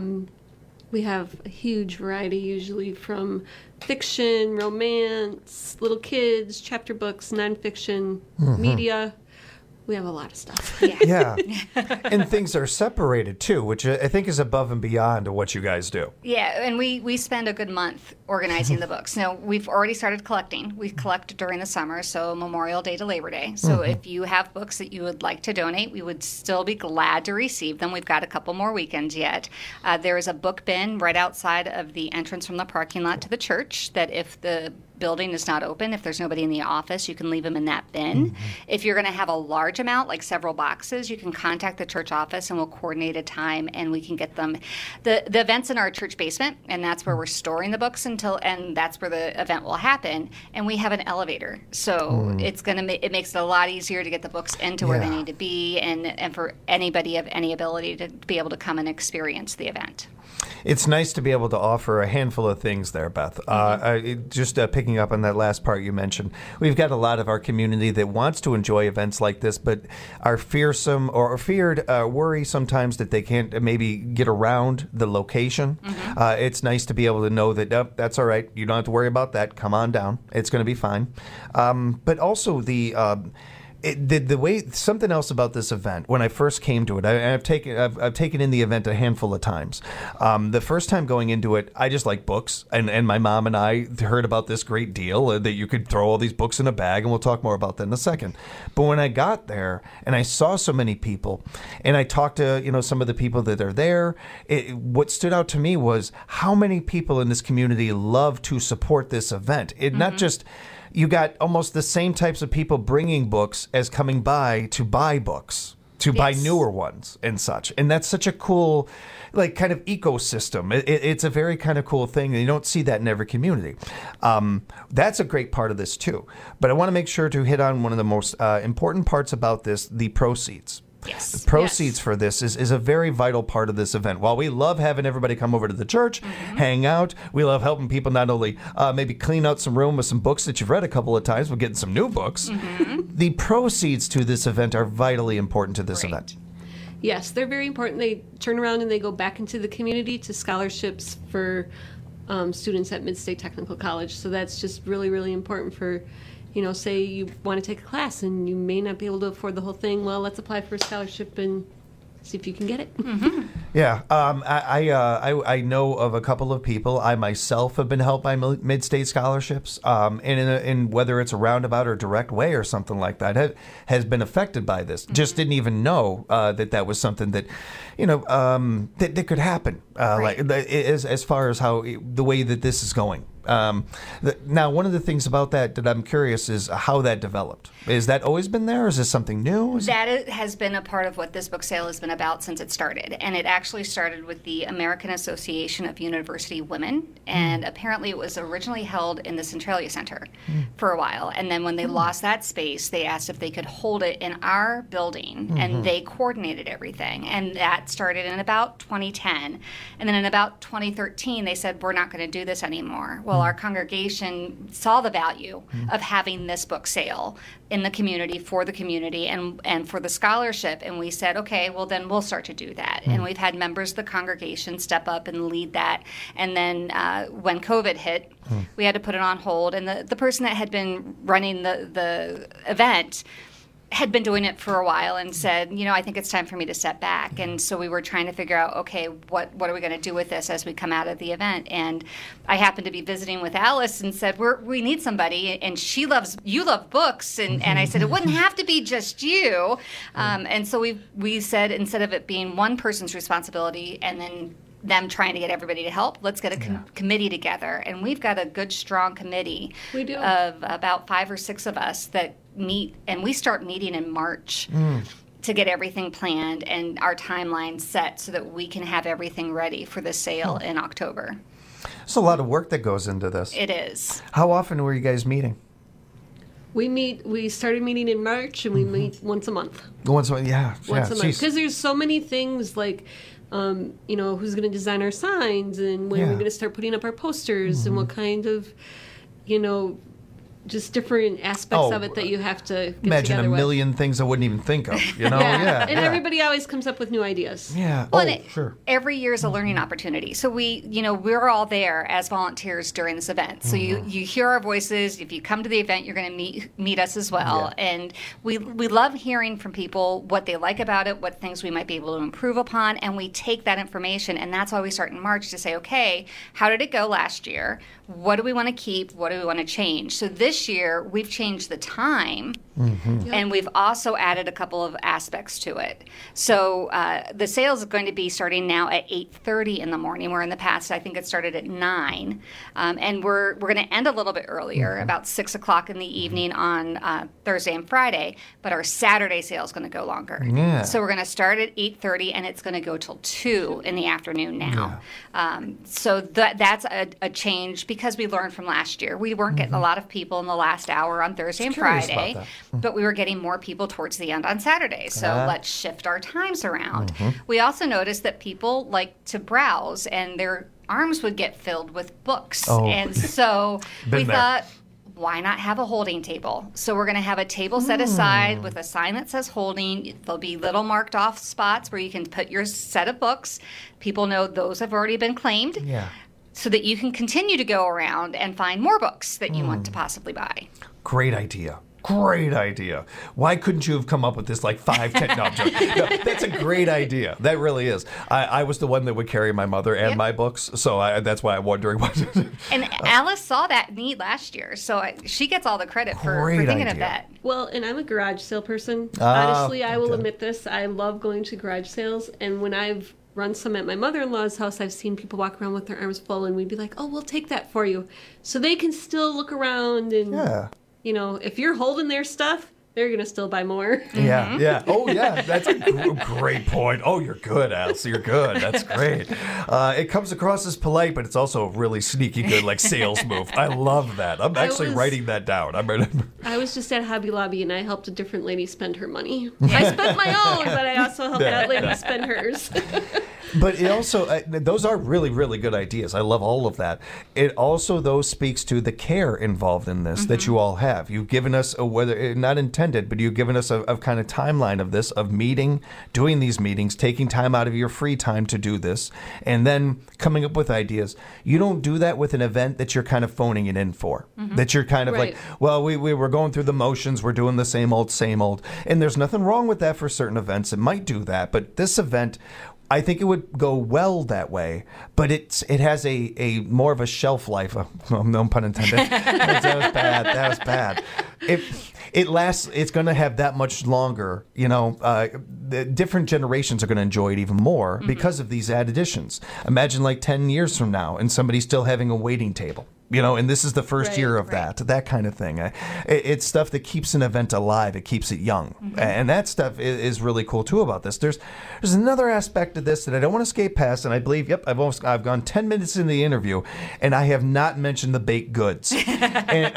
We have a huge variety, usually from fiction, romance, little kids, chapter books, nonfiction, media. We have a lot of stuff.
Yeah. And things are separated too, which I think is above and beyond what you guys do.
Yeah, and we spend a good month organizing the books. Now, we've already started collecting. We collect during the summer, so Memorial Day to Labor Day. So if you have books that you would like to donate, we would still be glad to receive them. We've got a couple more weekends yet. There is a book bin right outside of the entrance from the parking lot to the church that if the building is not open, if there's nobody in the office, you can leave them in that bin. If you're going to have a large amount, like several boxes, you can contact the church office and we'll coordinate a time and we can get them. The event's in our church basement, and that's where we're storing the books and that's where the event will happen. And we have an elevator, so it makes it a lot easier to get the books into where they need to be, and for anybody of any ability to be able to come and experience the event.
It's nice to be able to offer a handful of things there, Beth. Just picking up on that last part you mentioned, we've got a lot of our community that wants to enjoy events like this, but are fearsome or worry sometimes that they can't maybe get around the location. It's nice to be able to know that, that's all right. You don't have to worry about that. Come on down. It's going to be fine. But also the way, something else about this event, when I first came to it, I've taken in the event a handful of times. The first time going into it, I just like books, and my mom and I heard about this great deal that you could throw all these books in a bag, and we'll talk more about that in a second. But when I got there and I saw so many people, and I talked to some of the people that are there, what stood out to me was how many people in this community love to support this event. Not just. You got almost the same types of people bringing books as coming by to buy books, to buy newer ones and such. And that's such a cool, kind of ecosystem. It's a very kind of cool thing, and you don't see that in every community. That's a great part of this, too. But I want to make sure to hit on one of the most important parts about this, the proceeds.
Yes.
The proceeds for this is a very vital part of this event. While we love having everybody come over to the church, hang out, we love helping people not only maybe clean out some room with some books that you've read a couple of times, we're getting some new books. The proceeds to this event are vitally important to this event.
Yes, they're very important. They turn around and they go back into the community to scholarships for students at Mid-State Technical College. So that's just really, really important for, say you want to take a class and you may not be able to afford the whole thing. Well, let's apply for a scholarship and see if you can get it.
Yeah, I know of a couple of people. I myself have been helped by Mid-State scholarships, and in whether it's a roundabout or direct way or something like that, has been affected by this. Just didn't even know that was something that, that could happen. As far as how the way that this is going. Now, one of the things about that I'm curious is how that developed. Is that always been there, or is this something new?
That has been a part of what this book sale has been about since it started. And it actually started with the American Association of University Women. And apparently it was originally held in the Centralia Center for a while. And then when they lost that space, they asked if they could hold it in our building. And they coordinated everything. And that started in about 2010. And then in about 2013, they said, we're not going to do this anymore. Well, our congregation saw the value of having this book sale in the community, for the community, and for the scholarship. And we said, okay, well, then we'll start to do that. And we've had members of the congregation step up and lead that. And then when COVID hit, we had to put it on hold. And the person that had been running the event had been doing it for a while and said, I think it's time for me to step back. And so we were trying to figure out, okay, what are we going to do with this as we come out of the event? And I happened to be visiting with Alice and said, we need somebody. And you love books. And I said, it wouldn't have to be just you. And so we said, instead of it being one person's responsibility and then them trying to get everybody to help, let's get a committee together. And we've got a good, strong committee of about 5 or 6 of us that meet, and we start meeting in March to get everything planned and our timeline set so that we can have everything ready for the sale in October.
There's a lot of work that goes into this.
It is.
How often were you guys meeting?
We started meeting in March, and we meet once a month.
Once a month, yeah.
Once a month. Because there's so many things like, who's going to design our signs, and when we're going to start putting up our posters, and what kind of, just different aspects of it that you have to get
imagine a
together
million things I wouldn't even think of,
and everybody always comes up with new ideas.
Sure.
Every year is a learning opportunity. So we're all there as volunteers during this event. So you hear our voices. If you come to the event, you're going to meet us as well. And we love hearing from people what they like about it, what things we might be able to improve upon, and we take that information, and that's why we start in March to say, okay, how did it go last year? What do we want to keep? What do we want to change? So this year, we've changed the time, and we've also added a couple of aspects to it. So the sale is going to be starting now at 8:30 in the morning, where in the past, I think it started at 9. And we're going to end a little bit earlier, about 6 o'clock in the evening on Thursday and Friday, but our Saturday sale is going to go longer.
Yeah.
So we're going to start at 8:30, and it's going to go till 2 in the afternoon now. So that's a change because we learned from last year. We weren't getting a lot of people in the last hour on Thursday and Friday, but we were getting more people towards the end on Saturday. So let's shift our times around. We also noticed that people like to browse, and their arms would get filled with books. And so we thought, why not have a holding table? So we're going to have a table set aside with a sign that says holding. There'll be little marked off spots where you can put your set of books. People know those have already been claimed. So that you can continue to go around and find more books that you want to possibly buy.
Great idea. Great idea. Why couldn't you have come up with this like 5-10? No, I'm joking. No, that's a great idea. That really is. I was the one that would carry my mother and my books, so that's why I'm wondering what.
And Alice saw that need last year, so she gets all the credit for thinking of that.
Well, and I'm a garage sale person. Honestly, I will admit this. I love going to garage sales, and when I've run some at my mother-in-law's house, I've seen people walk around with their arms full, and we'd be like, oh, we'll take that for you. So they can still look around and, if you're holding their stuff, they're going to still buy more.
Yeah. Oh, yeah. That's a great point. Oh, you're good, Alice. You're good. That's great. It comes across as polite, but it's also a really sneaky good, sales move. I love that. I'm actually writing that down.
I was just at Hobby Lobby, and I helped a different lady spend her money. I spent my own, but I also helped that lady spend hers.
But it also, those are really, really good ideas. I love all of that. It also, though, speaks to the care involved in this that you all have. You've given us, whether not intended, but you've given us a kind of timeline of this, of doing these meetings, taking time out of your free time to do this, and then coming up with ideas. You don't do that with an event that you're kind of phoning it in for. That you're kind of like, well, we were going through the motions, we're doing the same old. And there's nothing wrong with that for certain events. It might do that, but this event, I think it would go well that way, but it has a more of a shelf life. No pun intended. That was bad. It lasts. It's going to have that much longer. The different generations are going to enjoy it even more because of these additions. Imagine 10 years from now, and somebody's still having a waiting table. And this is the first year of that kind of thing. It's stuff that keeps an event alive. It keeps it young. And that stuff is really cool, too, about this. There's another aspect of this that I don't want to skate past, and I believe, I've gone 10 minutes into the interview, and I have not mentioned the baked goods. And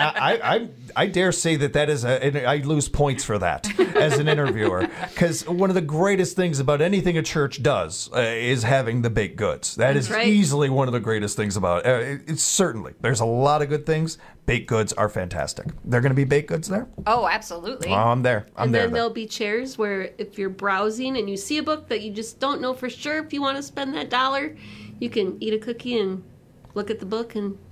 I dare say that is I lose points for that as an interviewer, because one of the greatest things about anything a church does is having the baked goods. That is easily one of the greatest things about it. It's certainly. There's a lot of good things. Baked goods are fantastic. They're going to be baked goods there?
Oh, absolutely.
Oh, I'm there.
And then there'll be chairs where if you're browsing and you see a book that you just don't know for sure if you want to spend that $1, you can eat a cookie and look at the book and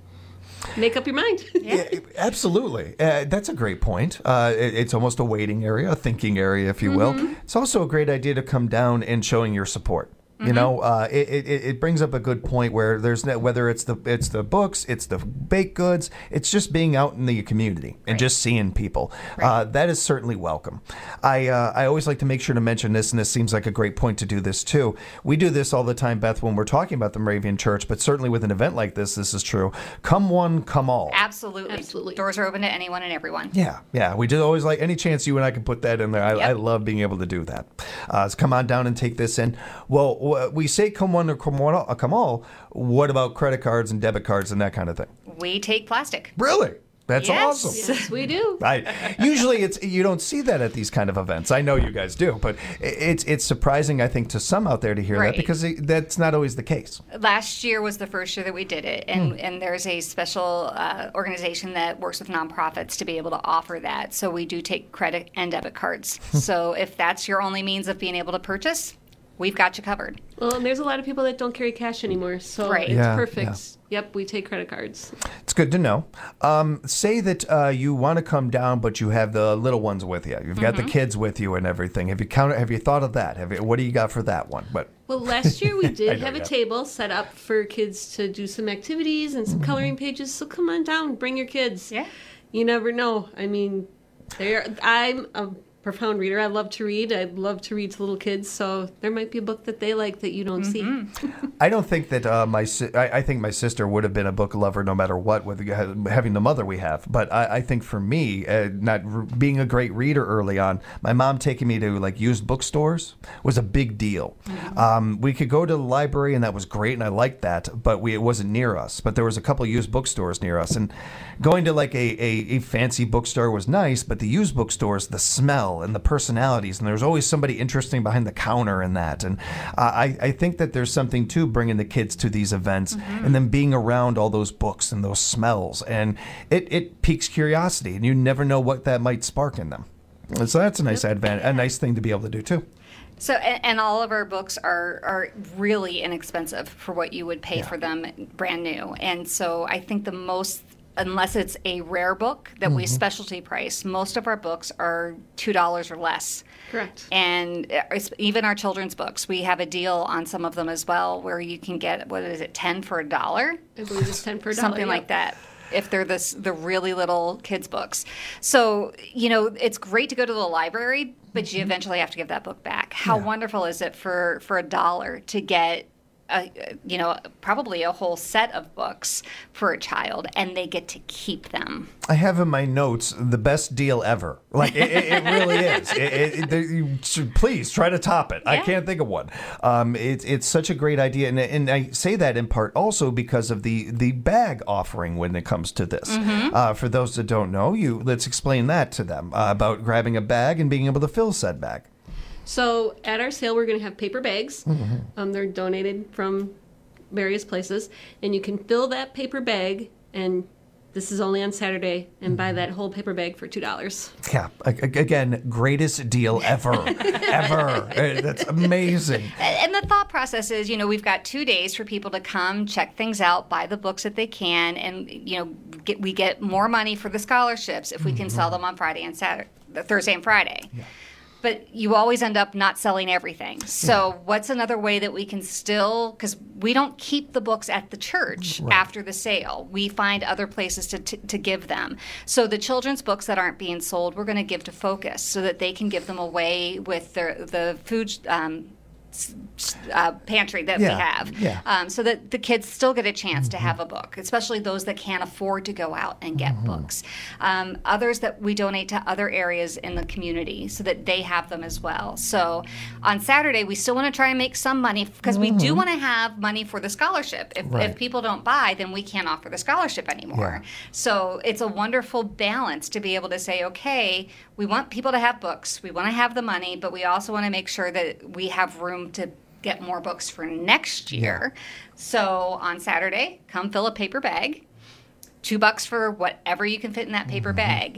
make up your mind.
Yeah, absolutely. That's a great point. It's almost a waiting area, a thinking area, if you will. It's also a great idea to come down and showing your support. You know, it brings up a good point where there's whether it's the books, it's the baked goods, it's just being out in the community and just seeing people. That is certainly welcome. I always like to make sure to mention this, and this seems like a great point to do this too. We do this all the time, Beth, when we're talking about the Moravian Church, but certainly with an event like this is true. Come one, come all.
Absolutely. Doors are open to anyone and everyone.
Yeah. We just always like any chance you and I can put that in there. I love being able to do that. So come on down and take this in. Well, we say come one or come all. What about credit cards and debit cards and that kind of thing?
We take plastic.
Really? That's awesome.
Yes, we do.
Usually you don't see that at these kind of events. I know you guys do, but it's surprising, I think, to some out there to hear that because that's not always the case.
Last year was the first year that we did it, and there's a special organization that works with nonprofits to be able to offer that. So we do take credit and debit cards. So if that's your only means of being able to purchase, we've got you covered.
Well, and there's a lot of people that don't carry cash anymore, so it's perfect. Yep, we take credit cards.
It's good to know. Say that you want to come down, but you have the little ones with you. You've got the kids with you and everything. Have you thought of that? What do you got for that one?
Well, last year we did have a table set up for kids to do some activities and some coloring pages. So come on down, bring your kids. Yeah, you never know. I mean, I'm a profound reader. I love to read. I love to read to little kids, so there might be a book that they like that you don't see.
I don't think that I think my sister would have been a book lover no matter what, with having the mother we have. But I think for me, not being a great reader early on, my mom taking me to like used bookstores was a big deal. We could go to the library, and that was great, and I liked that, but it wasn't near us. But there was a couple used bookstores near us, and going to like a fancy bookstore was nice, but the used bookstores, the smell and the personalities, and there's always somebody interesting behind the counter and that. And I think that there's something to bringing the kids to these events and then being around all those books and those smells, and it piques curiosity, and you never know what that might spark in them. So that's a nice a nice thing to be able to do too.
So, and all of our books are really inexpensive for what you would pay for them brand new. And so I think unless it's a rare book that we specialty price, most of our books are $2 or less.
Correct.
And even our children's books, we have a deal on some of them as well, where you can get, 10 for $1?
I believe it's 10 for $1.
Something like that, if they're the really little kids' books. So, it's great to go to the library, but you eventually have to give that book back. How wonderful is it for $1 to get probably a whole set of books for a child, and they get to keep them.
I have in my notes the best deal ever. Like it really is. Please try to top it. Yeah. I can't think of one. It's such a great idea, and I say that in part also because of the bag offering when it comes to this. For those that don't know, let's explain that to them about grabbing a bag and being able to fill said bag.
So at our sale, we're going to have paper bags. They're donated from various places. And you can fill that paper bag, and this is only on Saturday, and buy that whole paper bag for $2.
Yeah. Again, greatest deal ever. Ever. That's amazing.
And the thought process is, we've got 2 days for people to come, check things out, buy the books that they can, and, we get more money for the scholarships if we can sell them on Friday and Thursday and Friday. Yeah. But you always end up not selling everything. So what's another way that we can still, because we don't keep the books at the church after the sale. We find other places to give them. So the children's books that aren't being sold, we're going to give to Focus so that they can give them away with the food pantry that we have, so that the kids still get a chance to have a book, especially those that can't afford to go out and get books. Others that we donate to other areas in the community so that they have them as well. So on Saturday, we still want to try and make some money because we do want to have money for the scholarship. If people don't buy, then we can't offer the scholarship anymore. So it's a wonderful balance to be able to say, okay, we want people to have books, we want to have the money, but we also want to make sure that we have room to get more books for next year. So on Saturday, come fill a paper bag, $2 for whatever you can fit in that paper bag.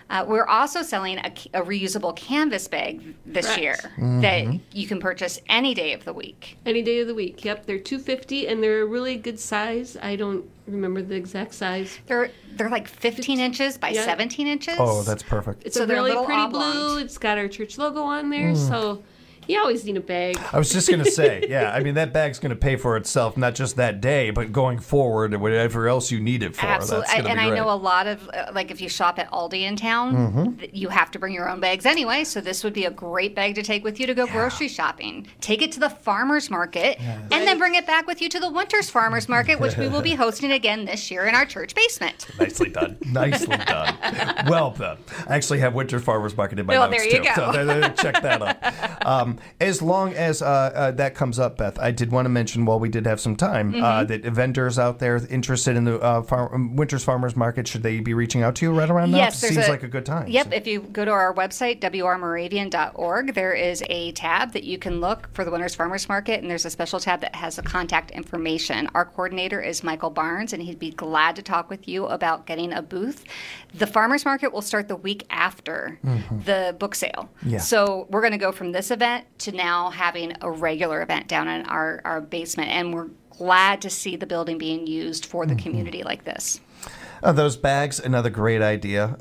We're also selling a reusable canvas bag this year that you can purchase any day of the week.
Any day of the week. Yep, they're $2.50 and they're a really good size. I don't remember the exact size.
They're like 15 inches by 17 inches.
Oh, that's perfect.
It's a really pretty blue. It's got our church logo on there, so you always need a bag.
I was just going to say, yeah, I mean, that bag's going to pay for itself, not just that day, but going forward and whatever else you need it for.
Absolutely.
That's
and
be
I
great.
know a lot of, like if you shop at Aldi in town, you have to bring your own bags anyway, so this would be a great bag to take with you to go grocery shopping. Take it to the farmer's market, and then bring it back with you to the Winters Farmer's Market, which we will be hosting again this year in our church basement.
Nicely done. Nicely done. Well done. I actually have Winter Farmers Market in my notes,
there you
too.
go.
So check that out. As long as that comes up, Beth, I did want to mention, while we did have some time, that vendors out there interested in the Winters Farmers Market, should they be reaching out to you right around now?
Yes,
Seems like a good time.
Yep, if you go to our website, wrmoravian.org, there is a tab that you can look for the Winters Farmers Market, and there's a special tab that has the contact information. Our coordinator is Michael Barnes, and he'd be glad to talk with you about getting a booth. The Farmers Market will start the week after the book sale.
Yeah.
So we're going to go from this event to now having a regular event down in our basement, and we're glad to see the building being used for the community like this.
Those bags, another great idea.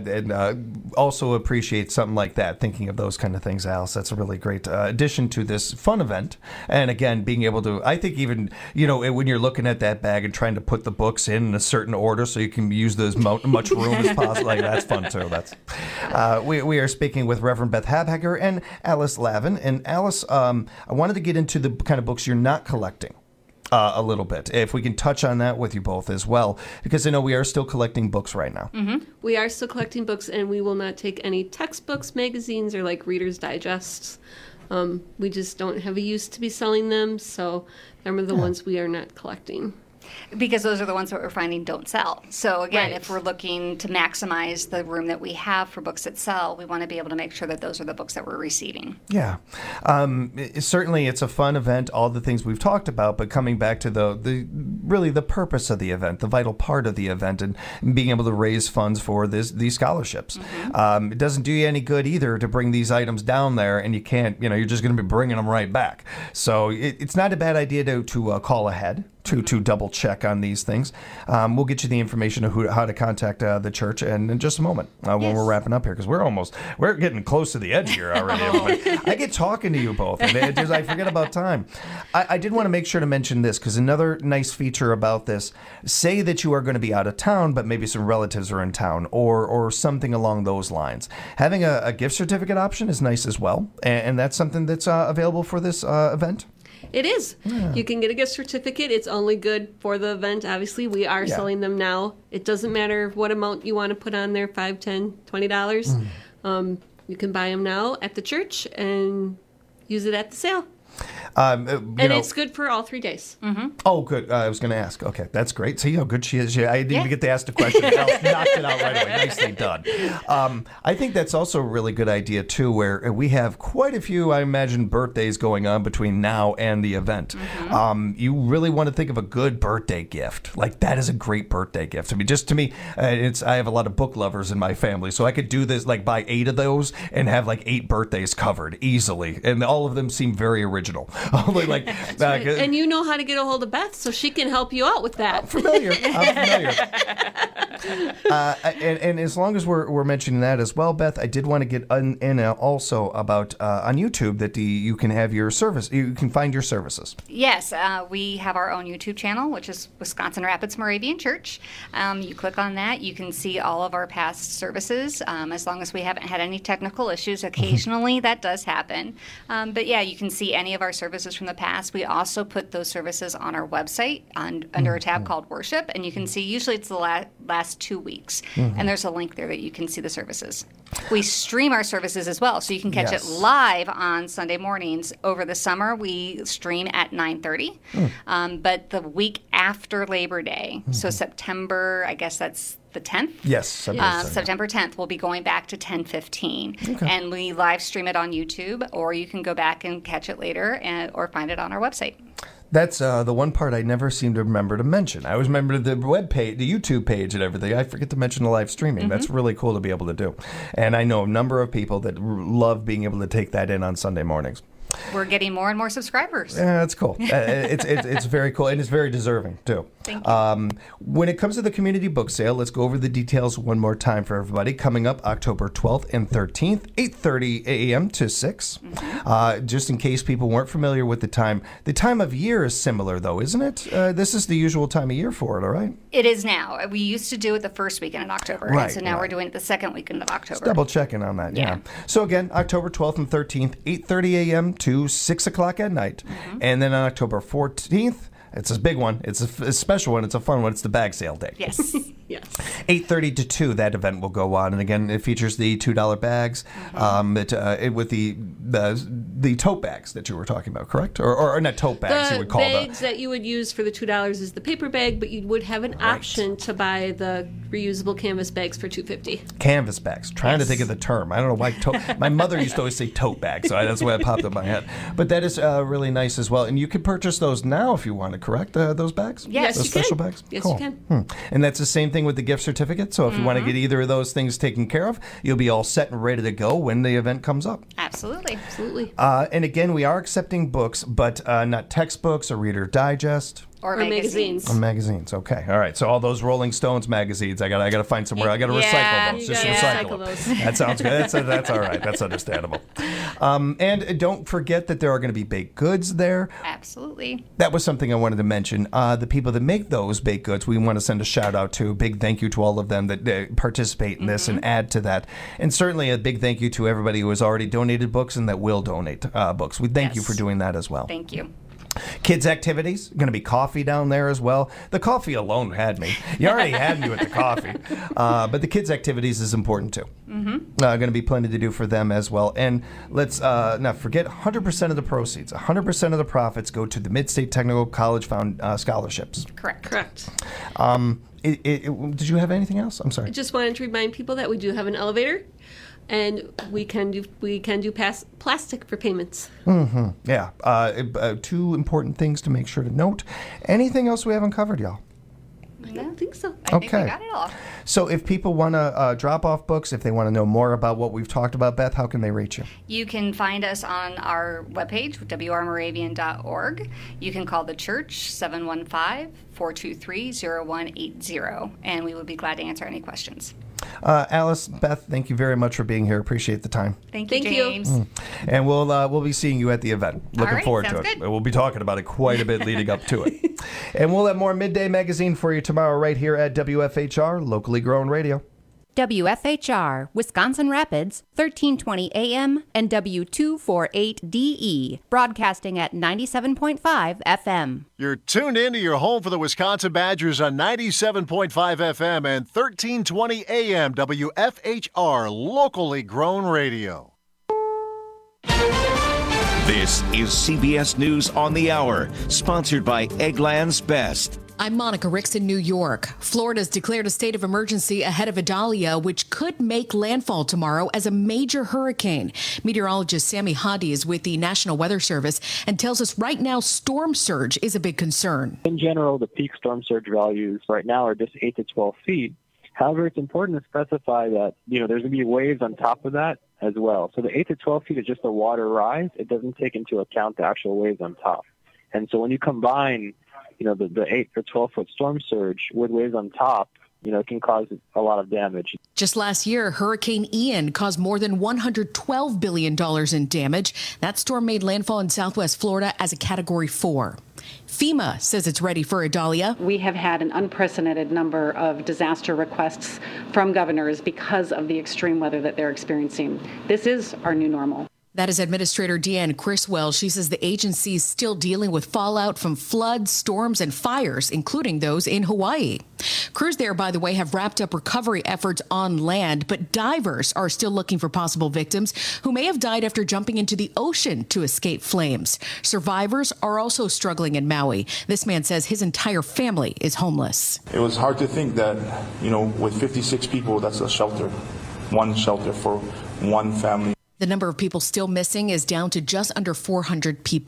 And also appreciate something like that, thinking of those kind of things, Alice. That's a really great addition to this fun event. And again, being able to, I think even, when you're looking at that bag and trying to put the books in a certain order so you can use as much room as possible, like, that's fun too. We are speaking with Reverend Beth Habhager and Alice Lavin. And Alice, I wanted to get into the kind of books you're not collecting. A little bit, if we can touch on that with you both as well, because I know we are still collecting books right now.
We are still collecting books, and we will not take any textbooks, magazines, or like Reader's Digests. We just don't have a use to be selling them, so them are the ones we are not collecting.
Because those are the ones that we're finding don't sell. So again, if we're looking to maximize the room that we have for books that sell, we want to be able to make sure that those are the books that we're receiving.
Yeah. Certainly it's a fun event, all the things we've talked about, but coming back to the purpose of the event, the vital part of the event, and being able to raise funds for these scholarships. It doesn't do you any good either to bring these items down there and you can't, you're just going to be bringing them right back. So it's not a bad idea to call ahead. To double check on these things. We'll get you the information of how to contact the church in just a moment when we're wrapping up here, because we're getting close to the edge here already. I get talking to you both, and I forget about time. I did want to make sure to mention this, because another nice feature about this, say that you are going to be out of town, but maybe some relatives are in town or something along those lines. Having a gift certificate option is nice as well, and that's something that's available for this event.
It is. Yeah. You can get a gift certificate. It's only good for the event. Obviously, we are selling them now. It doesn't matter what amount you want to put on there, $5, $10, $20. You can buy them now at the church and use it at the sale. It's good for all 3 days.
Oh, good. I was going to ask. Okay, that's great. See how good she is. I didn't even get to ask the question. Alice knocked it out right away. Nicely done. I think that's also a really good idea, too, where we have quite a few, I imagine, birthdays going on between now and the event. You really want to think of a good birthday gift. Like, that is a great birthday gift. I mean, just to me, I have a lot of book lovers in my family, so I could do this, like, buy 8 of those and have, like, 8 birthdays covered easily. And all of them seem very original.
And you know how to get a hold of Beth, so she can help you out with that.
I'm familiar. And as long as we're mentioning that as well, Beth, I did want to get in also about on YouTube that you can have your service. You can find your services.
Yes, we have our own YouTube channel, which is Wisconsin Rapids Moravian Church. You click on that, you can see all of our past services. As long as we haven't had any technical issues, occasionally that does happen. But yeah, you can see any of our services from the past. We also put those services on our website under a tab called Worship, and you can see usually it's the last 2 weeks, and there's a link there that you can see the services. We stream our services as well, so you can catch it live on Sunday mornings. Over the summer, we stream at 9:30, but the week after Labor Day, so September, I guess that's the 10th?
Yes,
September 10th. We'll be going back to 10:15, and we live stream it on YouTube, or you can go back and catch it later or find it on our website.
That's the one part I never seem to remember to mention. I always remember the web page, the YouTube page and everything. I forget to mention the live streaming. Mm-hmm. That's really cool to be able to do. And I know a number of people that love being able to take that in on Sunday mornings.
We're getting more and more subscribers.
Yeah, that's cool. It's very cool, and it's very deserving, too.
Thank you.
When it comes to the community book sale, let's go over the details one more time for everybody. Coming up October 12th and 13th, 8:30 a.m. to 6. Mm-hmm. Just in case people weren't familiar with the time of year is similar, though, isn't it? This is the usual time of year for it, all right?
It is now. We used to do it the first weekend in October,
right,
and so now we're doing it the second weekend of October.
Just double checking on that, yeah. So again, October 12th and 13th, 8:30 a.m. to 6 o'clock at night. Mm-hmm. And then on October 14th, it's a big one. It's a special one. It's a fun one. It's the bag sale day.
Yes. Yes.
8:30 to 2, that event will go on. And again, it features the $2 bags with the tote bags that you were talking about, correct? Or not tote bags, you would call them.
The bags that you would use for the $2 is the paper bag, but you would have an option to buy the reusable canvas bags for $2.50.
Canvas bags. Trying to think of the term. I don't know why. My mother used to always say tote bags, so that's why it popped up in my head. But that is really nice as well. And you can purchase those now if you want to, correct? Those bags?
Yes,
those special bags?
Yes,
cool.
you can.
And that's the same thing with the gift certificate. So if you want to get either of those things taken care of, you'll be all set and ready to go when the event comes up.
Absolutely.
Absolutely.
And again, we are accepting books, but not textbooks or Reader Digest.
Or magazines.
Or magazines. Okay. All right. So all those Rolling Stones magazines, I got to find somewhere. I got to recycle those. Just recycle them. That sounds good. That's all right. That's understandable. And don't forget that there are going to be baked goods there.
Absolutely.
That was something I wanted to mention. The people that make those baked goods, we want to send a shout out to. Big thank you to all of them that participate in this and add to that. And certainly a big thank you to everybody who has already donated books and that will donate books. We thank you for doing that as well.
Thank you.
Kids' activities, going to be coffee down there as well. The coffee alone had me. You already had me with the coffee. But the kids' activities is important too. Mm-hmm. Going to be plenty to do for them as well. And let's not forget 100% of the proceeds, 100% of the profits go to the Mid-State Technical College Fund scholarships.
Correct.
Did you have anything else? I'm sorry.
I just wanted to remind people that we do have an elevator. And we can do plastic for payments.
Mm-hmm. Yeah. 2 important things to make sure to note. Anything else we haven't covered, y'all?
I don't think so.
I think we got it all.
So if people want to drop off books, if they want to know more about what we've talked about, Beth, how can they reach you?
You can find us on our webpage, wrmoravian.org. You can call the church, 715-423-0180, and we would be glad to answer any questions.
Alice, Beth, thank you very much for being here. Appreciate the time.
Thank you, James.
And we'll be seeing you at the event. Looking forward to it.
Good.
We'll be talking about it quite a bit leading up to it. And we'll have more Midday Magazine for you tomorrow right here at WFHR, locally grown radio.
WFHR, Wisconsin Rapids, 1320 AM and W248DE, broadcasting at 97.5 FM.
You're tuned into your home for the Wisconsin Badgers on 97.5 FM and 1320 AM, WFHR, locally grown radio.
This is CBS News on the Hour, sponsored by Eggland's Best.
I'm Monica Ricks in New York. Florida's declared a state of emergency ahead of Idalia, which could make landfall tomorrow as a major hurricane. Meteorologist Sammy Hadi is with the National Weather Service and tells us right now storm surge is a big concern.
In general, the peak storm surge values right now are just 8 to 12 feet. However, it's important to specify that, there's going to be waves on top of that as well. So the 8 to 12 feet is just the water rise. It doesn't take into account the actual waves on top. And so when you combine the 8 or 12-foot storm surge with waves on top, it can cause a lot of damage.
Just last year, Hurricane Ian caused more than $112 billion in damage. That storm made landfall in southwest Florida as a Category 4. FEMA says it's ready for Idalia.
We have had an unprecedented number of disaster requests from governors because of the extreme weather that they're experiencing. This is our new normal.
That is Administrator Deanne Criswell. She says the agency is still dealing with fallout from floods, storms, and fires, including those in Hawaii. Crews there, by the way, have wrapped up recovery efforts on land, but divers are still looking for possible victims who may have died after jumping into the ocean to escape flames. Survivors are also struggling in Maui. This man says his entire family is homeless.
It was hard to think that, with 56 people, that's a shelter, one shelter for one family.
The number of people still missing is down to just under 400 people.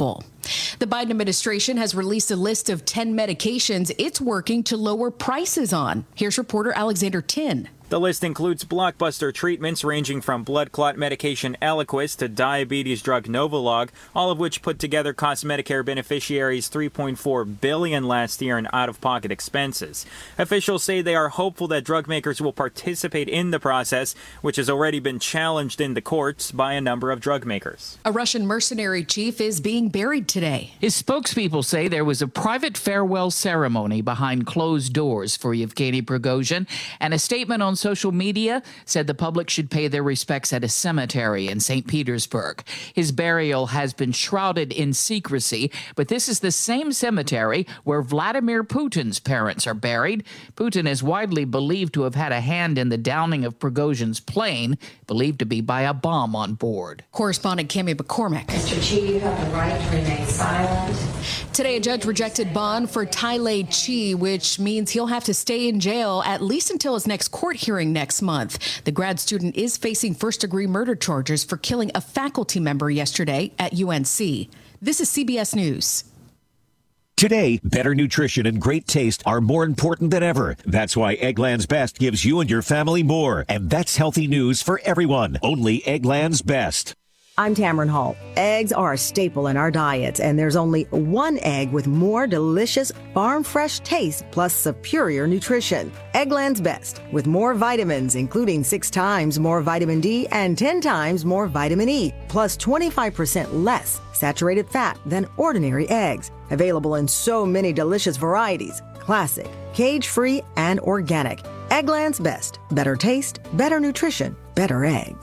The Biden administration has released a list of 10 medications it's working to lower prices on. Here's reporter Alexander Tin.
The list includes blockbuster treatments ranging from blood clot medication Eliquis to diabetes drug Novolog, all of which put together cost Medicare beneficiaries $3.4 billion last year in out-of-pocket expenses. Officials say they are hopeful that drug makers will participate in the process, which has already been challenged in the courts by a number of drug makers.
A Russian mercenary chief is being buried today.
His spokespeople say there was a private farewell ceremony behind closed doors for Yevgeny Prigozhin, and a statement on social media said the public should pay their respects at a cemetery in St. Petersburg. His burial has been shrouded in secrecy, but this is the same cemetery where Vladimir Putin's parents are buried. Putin is widely believed to have had a hand in the downing of Prigozhin's plane, believed to be by a bomb on board.
Correspondent Cami McCormick.
Mr. Chi, you have the right to remain silent.
Today, a judge rejected bond for Tylay Chi, which means he'll have to stay in jail at least until his next court hearing next month. The grad student is facing first-degree murder charges for killing a faculty member yesterday at UNC. This is CBS News.
Today, better nutrition and great taste are more important than ever. That's why Eggland's Best gives you and your family more. And that's healthy news for everyone. Only Eggland's Best.
I'm Tamron Hall. Eggs are a staple in our diets, and there's only one egg with more delicious farm-fresh taste plus superior nutrition. Eggland's Best, with more vitamins, including 6 times more vitamin D and 10 times more vitamin E, plus 25% less saturated fat than ordinary eggs. Available in so many delicious varieties: classic, cage-free, and organic. Eggland's Best. Better taste, better nutrition, better eggs.